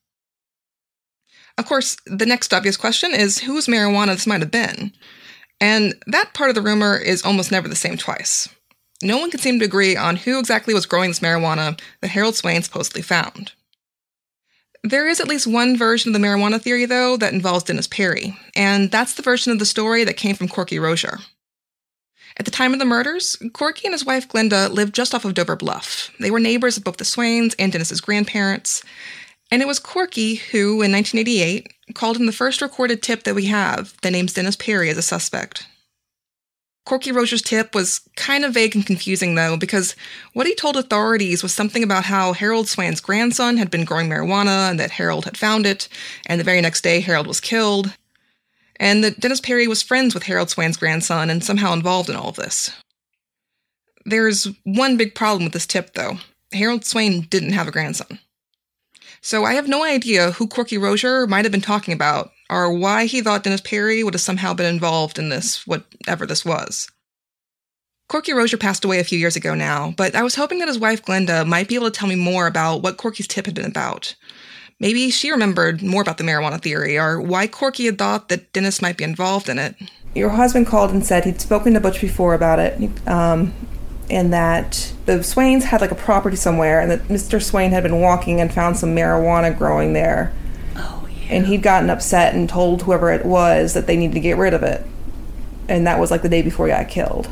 Of course, the next obvious question is whose marijuana this might have been. And that part of the rumor is almost never the same twice. No one can seem to agree on who exactly was growing this marijuana that Harold Swain supposedly found. There is at least one version of the marijuana theory, though, that involves Dennis Perry, and that's the version of the story that came from Corky Rozier. At the time of the murders, Corky and his wife Glenda lived just off of Dover Bluff. They were neighbors of both the Swains and Dennis's grandparents, and it was Corky who, in nineteen eighty-eight, called in the first recorded tip that we have that names Dennis Perry as a suspect. Corky Rozier's tip was kind of vague and confusing, though, because what he told authorities was something about how Harold Swain's grandson had been growing marijuana and that Harold had found it, and the very next day Harold was killed. and that Dennis Perry was friends with Harold Swain's grandson and somehow involved in all of this. There's one big problem with this tip, though. Harold Swain didn't have a grandson. So I have no idea who Corky Rozier might have been talking about, or why he thought Dennis Perry would have somehow been involved in this, whatever this was. Corky Rozier passed away a few years ago now, but I was hoping that his wife Glenda might be able to tell me more about what Corky's tip had been about. Maybe she remembered more about the marijuana theory, or why Corky had thought that Dennis might be involved in it. Your husband called and said he'd spoken to Butch before about it, um, and that the Swains had like a property somewhere, and that Mister Swain had been walking and found some marijuana growing there. Oh, yeah. And he'd gotten upset and told whoever it was that they needed to get rid of it. And that was like the day before he got killed.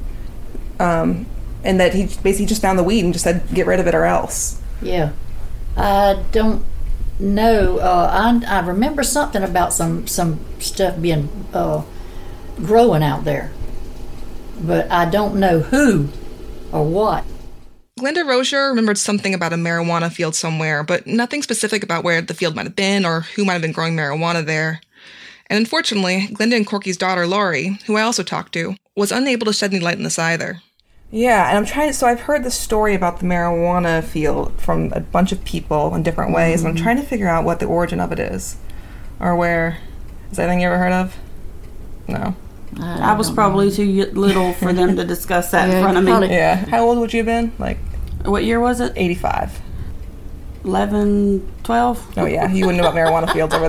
Um, and that he basically just found the weed and just said, get rid of it or else. Yeah. I don't know. Uh, I, I remember something about some, some stuff being uh, growing out there. But I don't know who or what. Glenda Rozier remembered something about a marijuana field somewhere, but nothing specific about where the field might have been or who might have been growing marijuana there. And unfortunately, Glenda and Corky's daughter, Laurie, who I also talked to, was unable to shed any light on this either. Yeah, and I'm trying, so I've heard the story about the marijuana field from a bunch of people in different ways, mm-hmm. and I'm trying to figure out what the origin of it is. Or where. Is that anything you ever heard of? No. I, I was probably too little for them to discuss that yeah, in front of me. Probably. Yeah. How old would you have been? Like, what year was it? eighty-five. eleven, twelve? Oh, yeah. You wouldn't know about marijuana fields over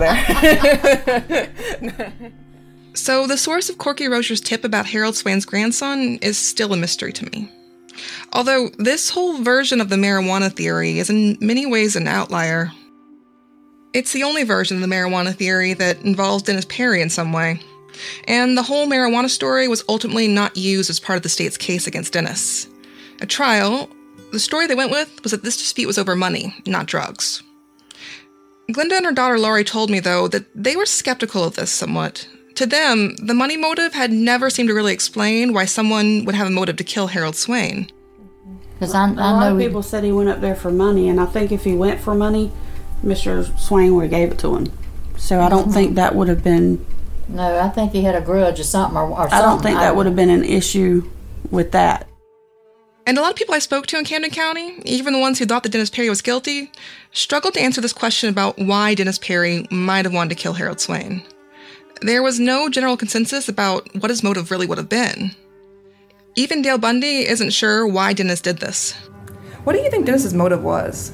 there. So the source of Corky Rozier's tip about Harold Swain's grandson is still a mystery to me. Although this whole version of the marijuana theory is in many ways an outlier. It's the only version of the marijuana theory that involves Dennis Perry in some way. And the whole marijuana story was ultimately not used as part of the state's case against Dennis. At trial, the story they went with was that this dispute was over money, not drugs. Glenda and her daughter Laurie told me, though, that they were skeptical of this somewhat. To them, the money motive had never seemed to really explain why someone would have a motive to kill Harold Swain. Because I, I know a lot of people said he went up there for money, and I think if he went for money, Mister Swain would have gave it to him. So I don't mm-hmm. think that would have been... No, I think he had a grudge or something. Or, or something. I don't think that would have been an issue with that. And a lot of people I spoke to in Camden County, even the ones who thought that Dennis Perry was guilty, struggled to answer this question about why Dennis Perry might have wanted to kill Harold Swain. There was no general consensus about what his motive really would have been. Even Dale Bundy isn't sure why Dennis did this. What do you think Dennis's motive was?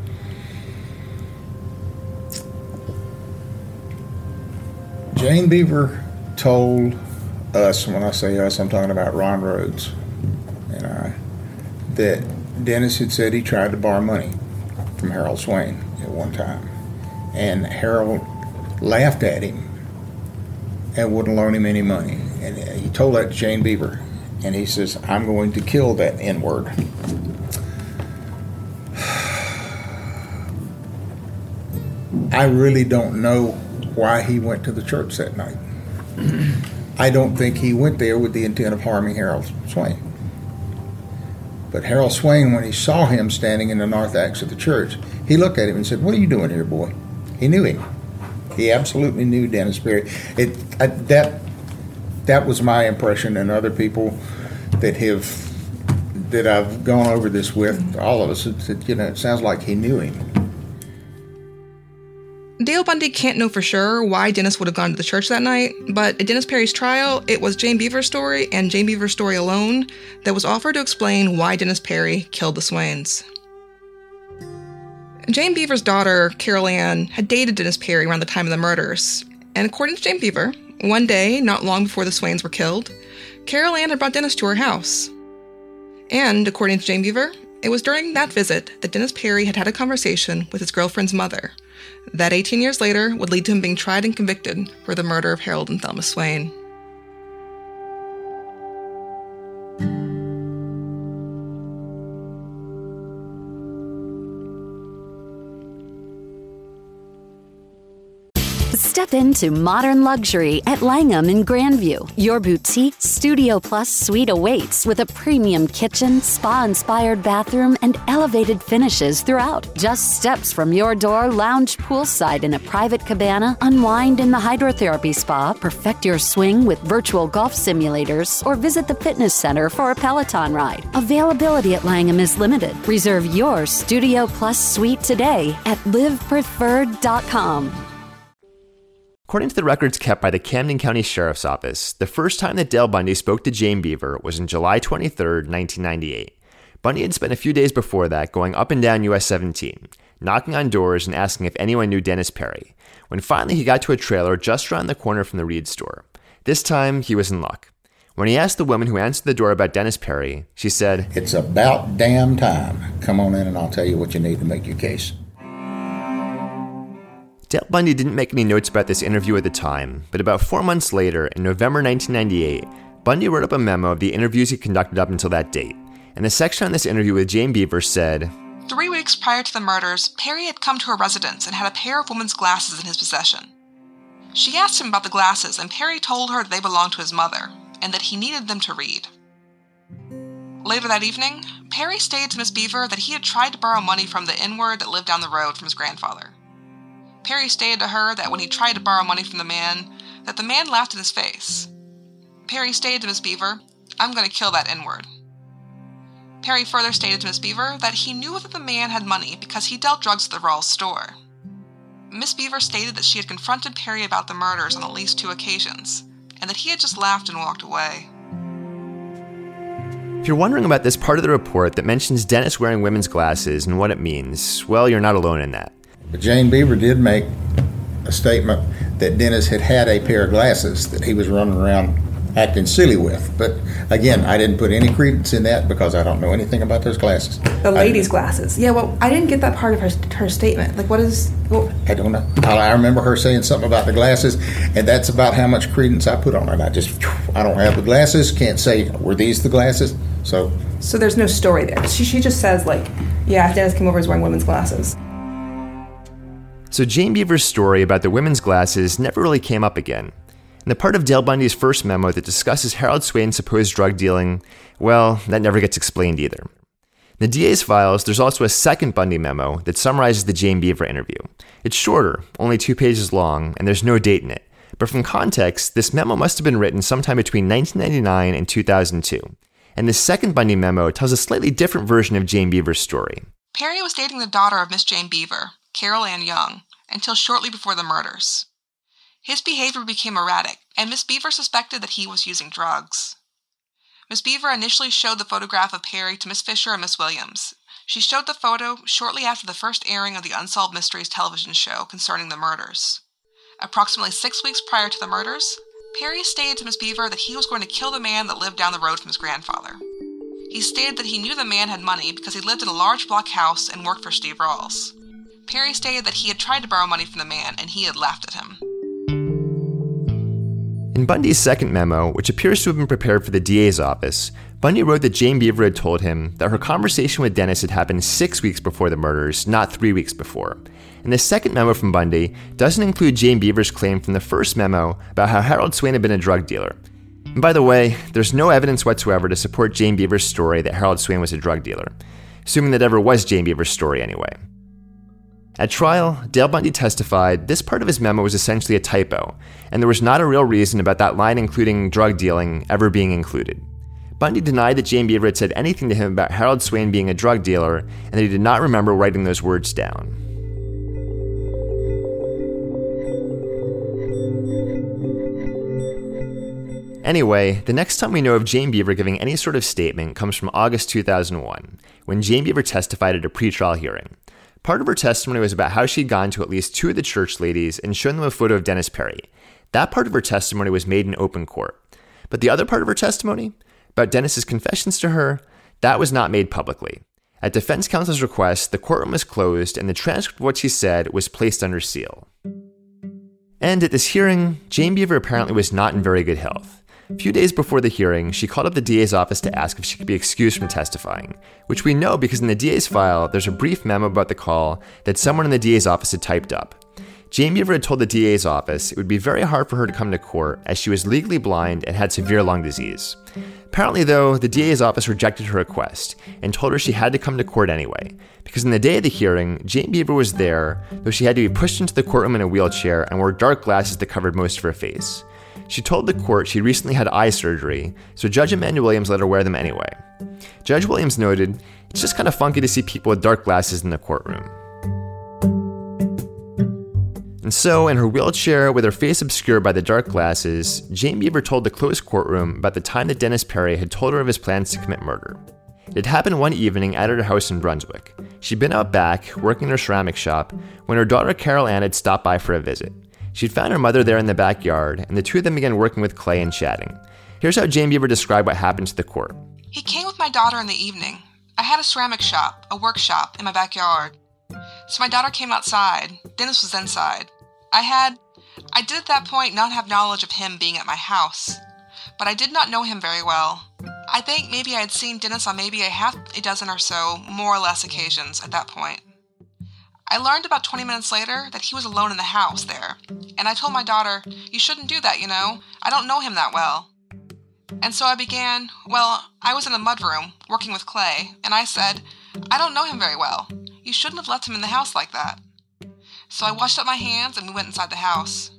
Jane Beaver told us, when I say us, I'm talking about Ron Rhodes and I, that Dennis had said he tried to borrow money from Harold Swain at one time. And Harold laughed at him and wouldn't loan him any money. And he told that to Jane Beaver. And he says, I'm going to kill that N-word. I really don't know why he went to the church that night. I don't think he went there with the intent of harming Harold Swain. But Harold Swain, when he saw him standing in the north ax of the church, he looked at him and said, what are you doing here, boy? He knew him. He absolutely knew Dennis Perry. It I, that that was my impression, and other people that have that I've gone over this with, all of us, it, it, you know, it sounds like he knew him. Dale Bundy can't know for sure why Dennis would have gone to the church that night, but at Dennis Perry's trial, it was Jane Beaver's story and Jane Beaver's story alone that was offered to explain why Dennis Perry killed the Swains. Jane Beaver's daughter, Carol Ann, had dated Dennis Perry around the time of the murders, and according to Jane Beaver, one day, not long before the Swains were killed, Carol Ann had brought Dennis to her house. And, according to Jane Beaver, it was during that visit that Dennis Perry had had a conversation with his girlfriend's mother that eighteen years later would lead to him being tried and convicted for the murder of Harold and Thelma Swain. Step Step into modern luxury at Langham in Grandview. Your boutique Studio Plus suite awaits with a premium kitchen, spa-inspired bathroom, and elevated finishes throughout. Just steps from your door, lounge poolside in a private cabana, unwind in the hydrotherapy spa, perfect your swing with virtual golf simulators, or visit the fitness center for a Peloton ride. Availability at Langham is limited. Reserve your Studio Plus suite today at live preferred dot com. According to the records kept by the Camden County Sheriff's Office, the first time that Dale Bundy spoke to Jane Beaver was on July twenty-third, nineteen ninety-eight. Bundy had spent a few days before that going up and down U S seventeen, knocking on doors and asking if anyone knew Dennis Perry, when finally he got to a trailer just around the corner from the Reed store. This time, he was in luck. When he asked the woman who answered the door about Dennis Perry, she said, "It's about damn time. Come on in and I'll tell you what you need to make your case." Dale Bundy didn't make any notes about this interview at the time, but about four months later, in November nineteen ninety-eight, Bundy wrote up a memo of the interviews he conducted up until that date, and the section on this interview with Jane Beaver said, Three weeks prior to the murders, Perry had come to her residence and had a pair of women's glasses in his possession. She asked him about the glasses, and Perry told her that they belonged to his mother, and that he needed them to read. Later that evening, Perry stated to Miss Beaver that he had tried to borrow money from the N-word that lived down the road from his grandfather. Perry stated to her that when he tried to borrow money from the man, that the man laughed in his face. Perry stated to Miss Beaver, "I'm going to kill that N-word." Perry further stated to Miss Beaver that he knew that the man had money because he dealt drugs at the Rawls store. Miss Beaver stated that she had confronted Perry about the murders on at least two occasions, and that he had just laughed and walked away. If you're wondering about this part of the report that mentions Dennis wearing women's glasses and what it means, well, you're not alone in that. But Jane Beaver did make a statement that Dennis had had a pair of glasses that he was running around acting silly with. But again, I didn't put any credence in that because I don't know anything about those glasses. The ladies' glasses. Yeah, well, I didn't get that part of her her statement. Like, what is... Well, I don't know. I remember her saying something about the glasses, and that's about how much credence I put on it. I just, I don't have the glasses, can't say, were these the glasses? So... So there's no story there. She, she just says, like, yeah, Dennis came over, he's wearing women's glasses. So Jane Beaver's story about the women's glasses never really came up again. And the part of Dale Bundy's first memo that discusses Harold Swain's supposed drug dealing, well, that never gets explained either. In the D A's files, there's also a second Bundy memo that summarizes the Jane Beaver interview. It's shorter, only two pages long, and there's no date in it. But from context, this memo must have been written sometime between nineteen ninety-nine and two thousand two. And this second Bundy memo tells a slightly different version of Jane Beaver's story. Perry was dating the daughter of Miss Jane Beaver, Carol Ann Young, until shortly before the murders. His behavior became erratic, and Miss Beaver suspected that he was using drugs. Miss Beaver initially showed the photograph of Perry to Miss Fisher and Miss Williams. She showed the photo shortly after the first airing of the Unsolved Mysteries television show concerning the murders. Approximately six weeks prior to the murders, Perry stated to Miss Beaver that he was going to kill the man that lived down the road from his grandfather. He stated that he knew the man had money because he lived in a large block house and worked for Steve Rawls. Perry stated that he had tried to borrow money from the man and he had laughed at him. In Bundy's second memo, which appears to have been prepared for the D A's office, Bundy wrote that Jane Beaver had told him that her conversation with Dennis had happened six weeks before the murders, not three weeks before. And the second memo from Bundy doesn't include Jane Beaver's claim from the first memo about how Harold Swain had been a drug dealer. And by the way, there's no evidence whatsoever to support Jane Beaver's story that Harold Swain was a drug dealer, assuming that ever was Jane Beaver's story anyway. At trial, Dale Bundy testified this part of his memo was essentially a typo, and there was not a real reason about that line including drug dealing ever being included. Bundy denied that Jane Beaver had said anything to him about Harold Swain being a drug dealer, and that he did not remember writing those words down. Anyway, the next time we know of Jane Beaver giving any sort of statement comes from August two thousand one, when Jane Beaver testified at a pretrial hearing. Part of her testimony was about how she'd gone to at least two of the church ladies and shown them a photo of Dennis Perry. That part of her testimony was made in open court. But the other part of her testimony, about Dennis's confessions to her, that was not made publicly. At defense counsel's request, the courtroom was closed and the transcript of what she said was placed under seal. And at this hearing, Jane Beaver apparently was not in very good health. A few days before the hearing, she called up the D A's office to ask if she could be excused from testifying, which we know because in the D A's file, there's a brief memo about the call that someone in the D A's office had typed up. Jane Beaver had told the D A's office it would be very hard for her to come to court as she was legally blind and had severe lung disease. Apparently, though, the D A's office rejected her request and told her she had to come to court anyway, because on the day of the hearing, Jane Beaver was there, though she had to be pushed into the courtroom in a wheelchair and wore dark glasses that covered most of her face. She told the court she recently had eye surgery, so Judge Amanda Williams let her wear them anyway. Judge Williams noted, "It's just kind of funky to see people with dark glasses in the courtroom." And so, in her wheelchair with her face obscured by the dark glasses, Jane Beaver told the closed courtroom about the time that Dennis Perry had told her of his plans to commit murder. It happened one evening at her house in Brunswick. She'd been out back, working in her ceramic shop, when her daughter Carol Ann had stopped by for a visit. She'd found her mother there in the backyard, and the two of them began working with clay and chatting. Here's how Jane Beaver described what happened to the court. He came with my daughter in the evening. I had a ceramic shop, a workshop, in my backyard. So my daughter came outside. Dennis was inside. I had, I did at that point not have knowledge of him being at my house, but I did not know him very well. I think maybe I had seen Dennis on maybe a half a dozen or so, more or less occasions at that point. I learned about twenty minutes later that he was alone in the house there, and I told my daughter, "You shouldn't do that, you know, I don't know him that well." And so I began, well, I was in a mudroom, working with clay, and I said, "I don't know him very well. You shouldn't have left him in the house like that." So I washed up my hands and we went inside the house.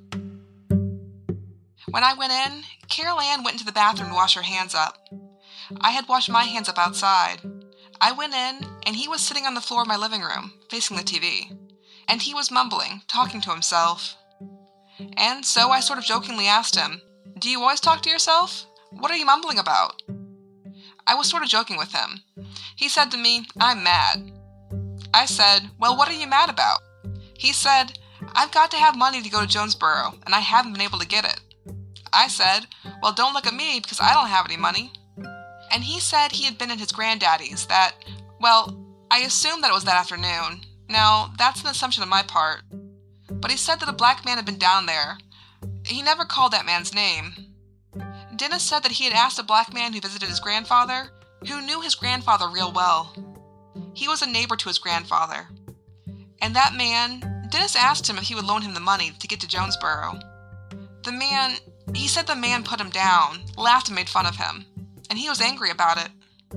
When I went in, Carol Ann went into the bathroom to wash her hands up. I had washed my hands up outside. I went in, and he was sitting on the floor of my living room, facing the T V. And he was mumbling, talking to himself. And so I sort of jokingly asked him, "Do you always talk to yourself? What are you mumbling about?" I was sort of joking with him. He said to me, "I'm mad." I said, "Well, what are you mad about?" He said, "I've got to have money to go to Jonesboro, and I haven't been able to get it." I said, "Well, don't look at me, because I don't have any money." And he said he had been at his granddaddy's that, well, I assumed that it was that afternoon. Now, that's an assumption on my part. But he said that a black man had been down there. He never called that man's name. Dennis said that he had asked a black man who visited his grandfather, who knew his grandfather real well. He was a neighbor to his grandfather. And that man, Dennis asked him if he would loan him the money to get to Jonesboro. The man, he said the man put him down, laughed and made fun of him, and he was angry about it.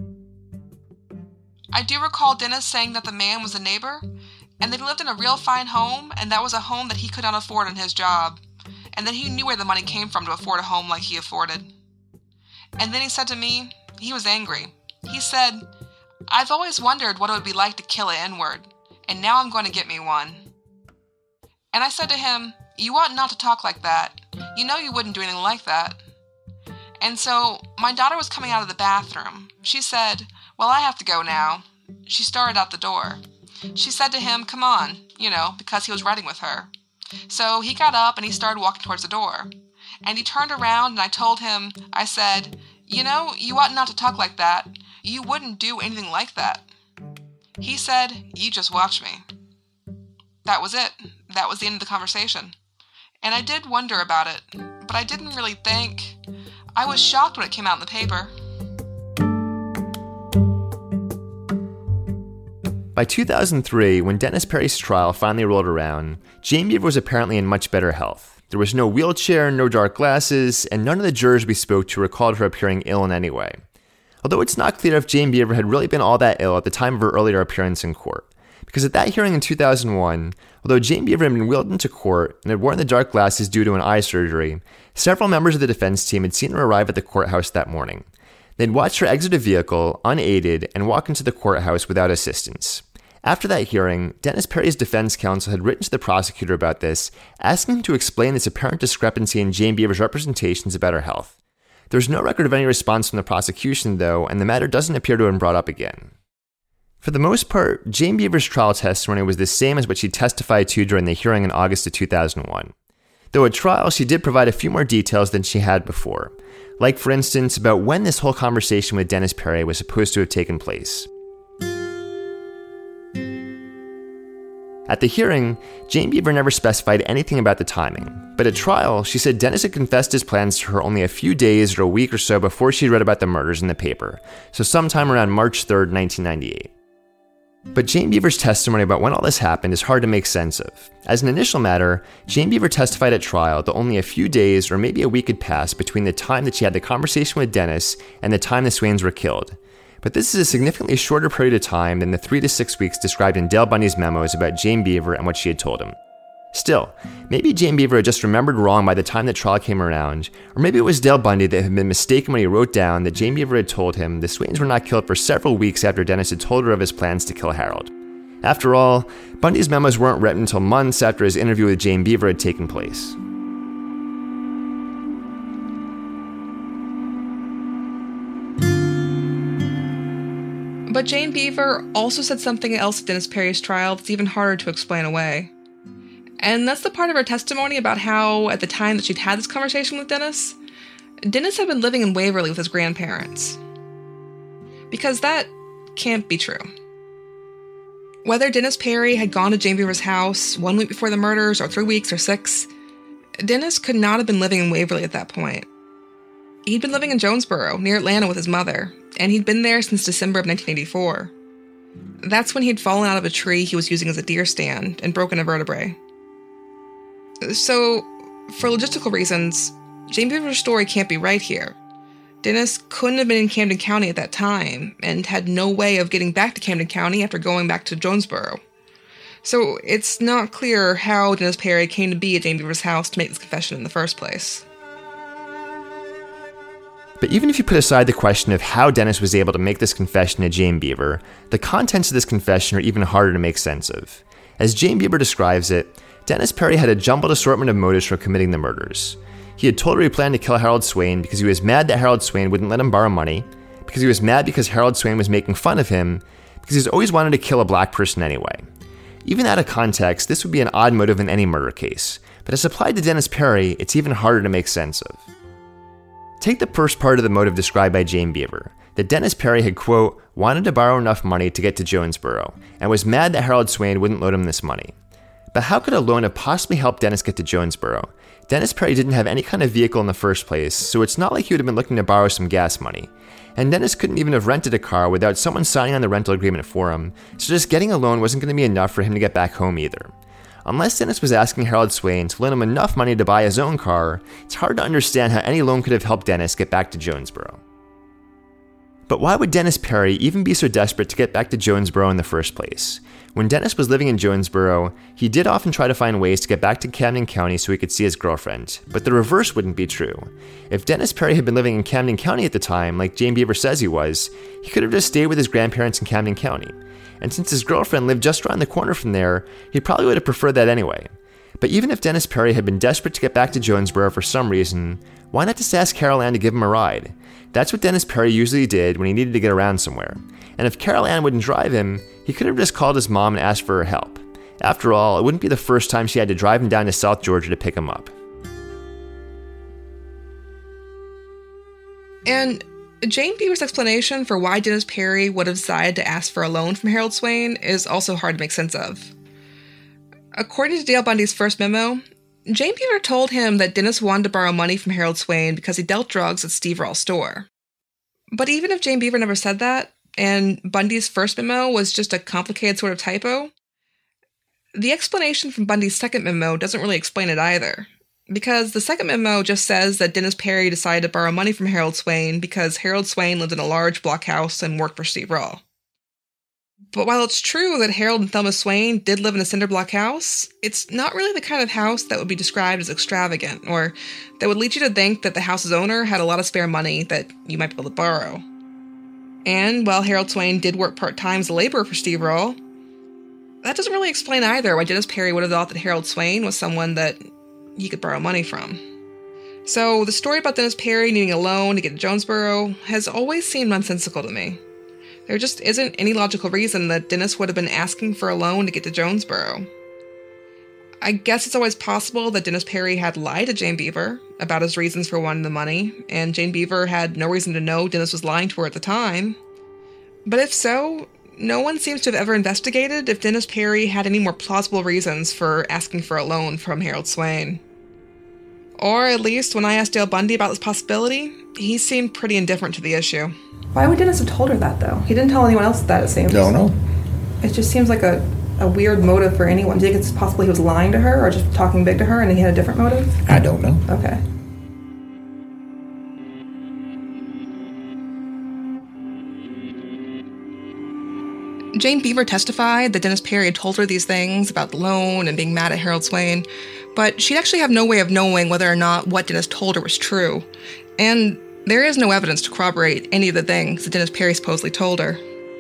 I do recall Dennis saying that the man was a neighbor, and that he lived in a real fine home, and that was a home that he could not afford in his job, and that he knew where the money came from to afford a home like he afforded. And then he said to me, he was angry. He said, "I've always wondered what it would be like to kill an N-word, and now I'm going to get me one." And I said to him, "You ought not to talk like that. You know you wouldn't do anything like that." And so my daughter was coming out of the bathroom. She said, "Well, I have to go now." She started out the door. She said to him, "Come on," you know, because he was riding with her. So he got up and he started walking towards the door. And he turned around and I told him, I said, "You know, you ought not to talk like that. You wouldn't do anything like that." He said, "You just watch me." That was it. That was the end of the conversation. And I did wonder about it, but I didn't really think. I was shocked when it came out in the paper. By two thousand three, when Dennis Perry's trial finally rolled around, Jane Beaver was apparently in much better health. There was no wheelchair, no dark glasses, and none of the jurors we spoke to recalled her appearing ill in any way. Although it's not clear if Jane Beaver had really been all that ill at the time of her earlier appearance in court. Because at that hearing in two thousand one, although Jane Beaver had been wheeled into court and had worn the dark glasses due to an eye surgery, several members of the defense team had seen her arrive at the courthouse that morning. They'd watched her exit a vehicle, unaided, and walk into the courthouse without assistance. After that hearing, Dennis Perry's defense counsel had written to the prosecutor about this, asking him to explain this apparent discrepancy in Jane Beaver's representations about her health. There's no record of any response from the prosecution, though, and the matter doesn't appear to have been brought up again. For the most part, Jane Beaver's trial testimony was the same as what she testified to during the hearing in August of two thousand one. Though at trial, she did provide a few more details than she had before, like, for instance, about when this whole conversation with Dennis Perry was supposed to have taken place. At the hearing, Jane Beaver never specified anything about the timing, but at trial, she said Dennis had confessed his plans to her only a few days or a week or so before she read about the murders in the paper, so sometime around March third, nineteen ninety-eight. But Jane Beaver's testimony about when all this happened is hard to make sense of. As an initial matter, Jane Beaver testified at trial that only a few days or maybe a week had passed between the time that she had the conversation with Dennis and the time the Swains were killed. But this is a significantly shorter period of time than the three to six weeks described in Dale Bundy's memos about Jane Beaver and what she had told him. Still, maybe Jane Beaver had just remembered wrong by the time that trial came around, or maybe it was Dale Bundy that had been mistaken when he wrote down that Jane Beaver had told him the Swains were not killed for several weeks after Dennis had told her of his plans to kill Harold. After all, Bundy's memos weren't written until months after his interview with Jane Beaver had taken place. But Jane Beaver also said something else at Dennis Perry's trial that's even harder to explain away. And that's the part of her testimony about how, at the time that she'd had this conversation with Dennis, Dennis had been living in Waverly with his grandparents. Because that can't be true. Whether Dennis Perry had gone to Jane Beaver's house one week before the murders, or three weeks, or six, Dennis could not have been living in Waverly at that point. He'd been living in Jonesboro, near Atlanta with his mother, and he'd been there since December of nineteen eighty-four. That's when he'd fallen out of a tree he was using as a deer stand and broken a vertebrae. So, for logistical reasons, Jane Beaver's story can't be right here. Dennis couldn't have been in Camden County at that time, and had no way of getting back to Camden County after going back to Jonesboro. So, it's not clear how Dennis Perry came to be at Jane Beaver's house to make this confession in the first place. But even if you put aside the question of how Dennis was able to make this confession to Jane Beaver, the contents of this confession are even harder to make sense of. As Jane Beaver describes it, Dennis Perry had a jumbled assortment of motives for committing the murders. He had told her he planned to kill Harold Swain because he was mad that Harold Swain wouldn't let him borrow money, because he was mad because Harold Swain was making fun of him, because he's always wanted to kill a black person anyway. Even out of context, this would be an odd motive in any murder case, but as applied to Dennis Perry, it's even harder to make sense of. Take the first part of the motive described by Jane Beaver, that Dennis Perry had, quote, wanted to borrow enough money to get to Jonesboro, and was mad that Harold Swain wouldn't loan him this money. But how could a loan have possibly helped Dennis get to Jonesboro? Dennis Perry didn't have any kind of vehicle in the first place, so it's not like he would have been looking to borrow some gas money. And Dennis couldn't even have rented a car without someone signing on the rental agreement for him, so just getting a loan wasn't going to be enough for him to get back home either. Unless Dennis was asking Harold Swain to loan him enough money to buy his own car, it's hard to understand how any loan could have helped Dennis get back to Jonesboro. But why would Dennis Perry even be so desperate to get back to Jonesboro in the first place? When Dennis was living in Jonesboro, he did often try to find ways to get back to Camden County so he could see his girlfriend, but the reverse wouldn't be true. If Dennis Perry had been living in Camden County at the time, like Jane Beaver says he was, he could have just stayed with his grandparents in Camden County. And since his girlfriend lived just around the corner from there, he probably would have preferred that anyway. But even if Dennis Perry had been desperate to get back to Jonesboro for some reason, why not just ask Carol Ann to give him a ride? That's what Dennis Perry usually did when he needed to get around somewhere. And if Carol Ann wouldn't drive him, he could have just called his mom and asked for her help. After all, it wouldn't be the first time she had to drive him down to South Georgia to pick him up. And Jane Beaver's explanation for why Dennis Perry would have decided to ask for a loan from Harold Swain is also hard to make sense of. According to Dale Bundy's first memo, Jane Beaver told him that Dennis wanted to borrow money from Harold Swain because he dealt drugs at Steve Rawls' store. But even if Jane Beaver never said that, and Bundy's first memo was just a complicated sort of typo, the explanation from Bundy's second memo doesn't really explain it either. Because the second memo just says that Dennis Perry decided to borrow money from Harold Swain because Harold Swain lived in a large block house and worked for Steve Rawls. But while it's true that Harold and Thelma Swain did live in a cinder block house, it's not really the kind of house that would be described as extravagant, or that would lead you to think that the house's owner had a lot of spare money that you might be able to borrow. And while Harold Swain did work part-time as a laborer for Steve Rawls, that doesn't really explain either why Dennis Perry would have thought that Harold Swain was someone that he could borrow money from. So the story about Dennis Perry needing a loan to get to Jonesboro has always seemed nonsensical to me. There just isn't any logical reason that Dennis would have been asking for a loan to get to Jonesboro. I guess it's always possible that Dennis Perry had lied to Jane Beaver about his reasons for wanting the money, and Jane Beaver had no reason to know Dennis was lying to her at the time. But if so, no one seems to have ever investigated if Dennis Perry had any more plausible reasons for asking for a loan from Harold Swain. Or at least when I asked Dale Bundy about this possibility, he seemed pretty indifferent to the issue. Why would Dennis have told her that, though? He didn't tell anyone else that, it seems. Don't know. it just seems like a, a weird motive for anyone. Do you think it's possible he was lying to her or just talking big to her and he had a different motive? I don't know. Okay. Jane Beaver testified that Dennis Perry had told her these things about the loan and being mad at Harold Swain, but she'd actually have no way of knowing whether or not what Dennis told her was true. And there is no evidence to corroborate any of the things that Dennis Perry supposedly told her.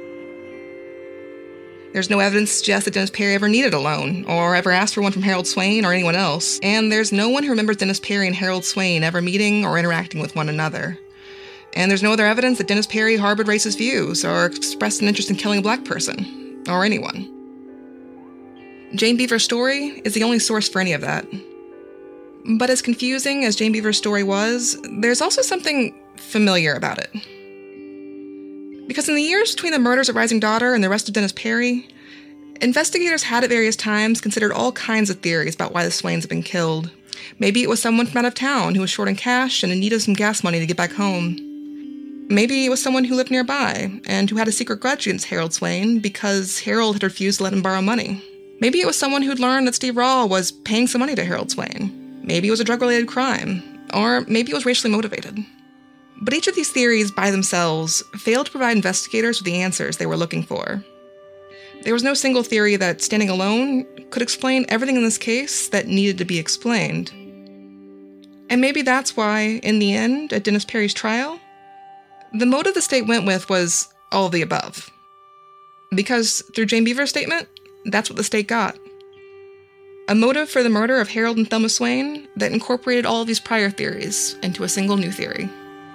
There's no evidence to suggest that Dennis Perry ever needed a loan, or ever asked for one from Harold Swain or anyone else, and there's no one who remembers Dennis Perry and Harold Swain ever meeting or interacting with one another. And there's no other evidence that Dennis Perry harbored racist views or expressed an interest in killing a black person, or anyone. Jane Beaver's story is the only source for any of that. But as confusing as Jane Beaver's story was, there's also something familiar about it. Because in the years between the murders at Rising Daughter and the arrest of Dennis Perry, investigators had at various times considered all kinds of theories about why the Swains had been killed. Maybe it was someone from out of town who was short on cash and in need of some gas money to get back home. Maybe it was someone who lived nearby and who had a secret grudge against Harold Swain because Harold had refused to let him borrow money. Maybe it was someone who'd learned that Steve Rawl was paying some money to Harold Swain. Maybe it was a drug-related crime. Or maybe it was racially motivated. But each of these theories by themselves failed to provide investigators with the answers they were looking for. There was no single theory that, standing alone, could explain everything in this case that needed to be explained. And maybe that's why, in the end, at Dennis Perry's trial, the motive the state went with was all of the above. Because through Jane Beaver's statement, that's what the state got. A motive for the murder of Harold and Thelma Swain that incorporated all of these prior theories into a single new theory.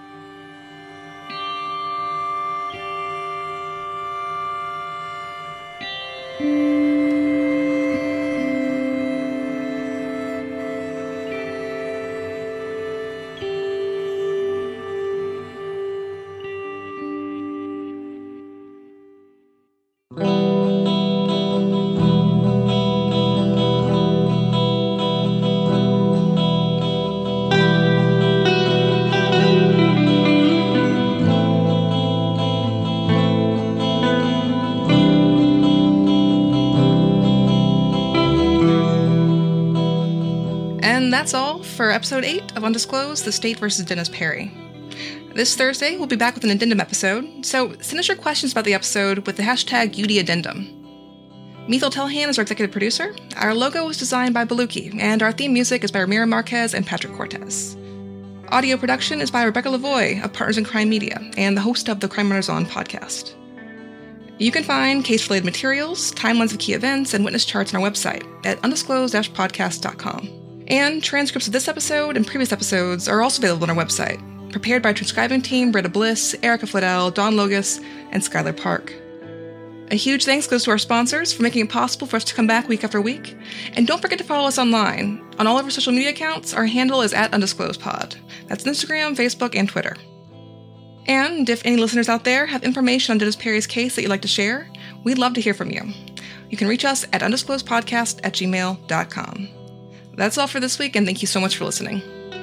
That's all for episode eight of Undisclosed, The State versus Dennis Perry. This Thursday, we'll be back with an addendum episode, so send us your questions about the episode with the hashtag U D Addendum. Mithil Telhan is our executive producer, our logo was designed by Baluki, and our theme music is by Ramiro Marquez and Patrick Cortez. Audio production is by Rebecca Lavoie of Partners in Crime Media, and the host of the Crime Runners On podcast. You can find case-related materials, timelines of key events, and witness charts on our website at undisclosed dash podcast dot com. And transcripts of this episode and previous episodes are also available on our website, prepared by transcribing team Britta Bliss, Erica Fliddell, Dawn Logus, and Skylar Park. A huge thanks goes to our sponsors for making it possible for us to come back week after week. And don't forget to follow us online. On all of our social media accounts, our handle is at undisclosedpod. That's Instagram, Facebook, and Twitter. And if any listeners out there have information on Dennis Perry's case that you'd like to share, we'd love to hear from you. You can reach us at undisclosedpodcast at gmail dot com. That's all for this week, and thank you so much for listening.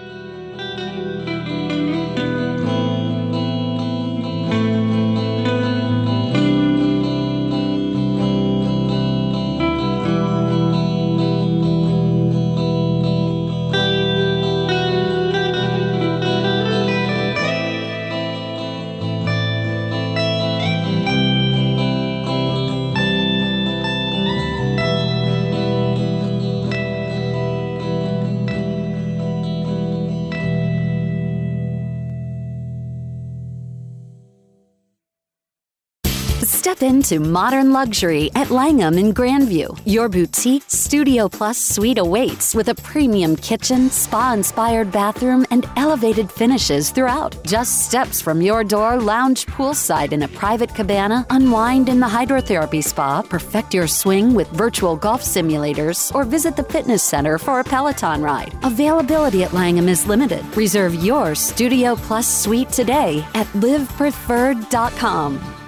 Step into modern luxury at Langham in Grandview. Your boutique Studio Plus suite awaits with a premium kitchen, spa-inspired bathroom, and elevated finishes throughout. Just steps from your door, lounge poolside in a private cabana, unwind in the hydrotherapy spa, perfect your swing with virtual golf simulators, or visit the fitness center for a Peloton ride. Availability at Langham is limited. Reserve your Studio Plus suite today at live preferred dot com.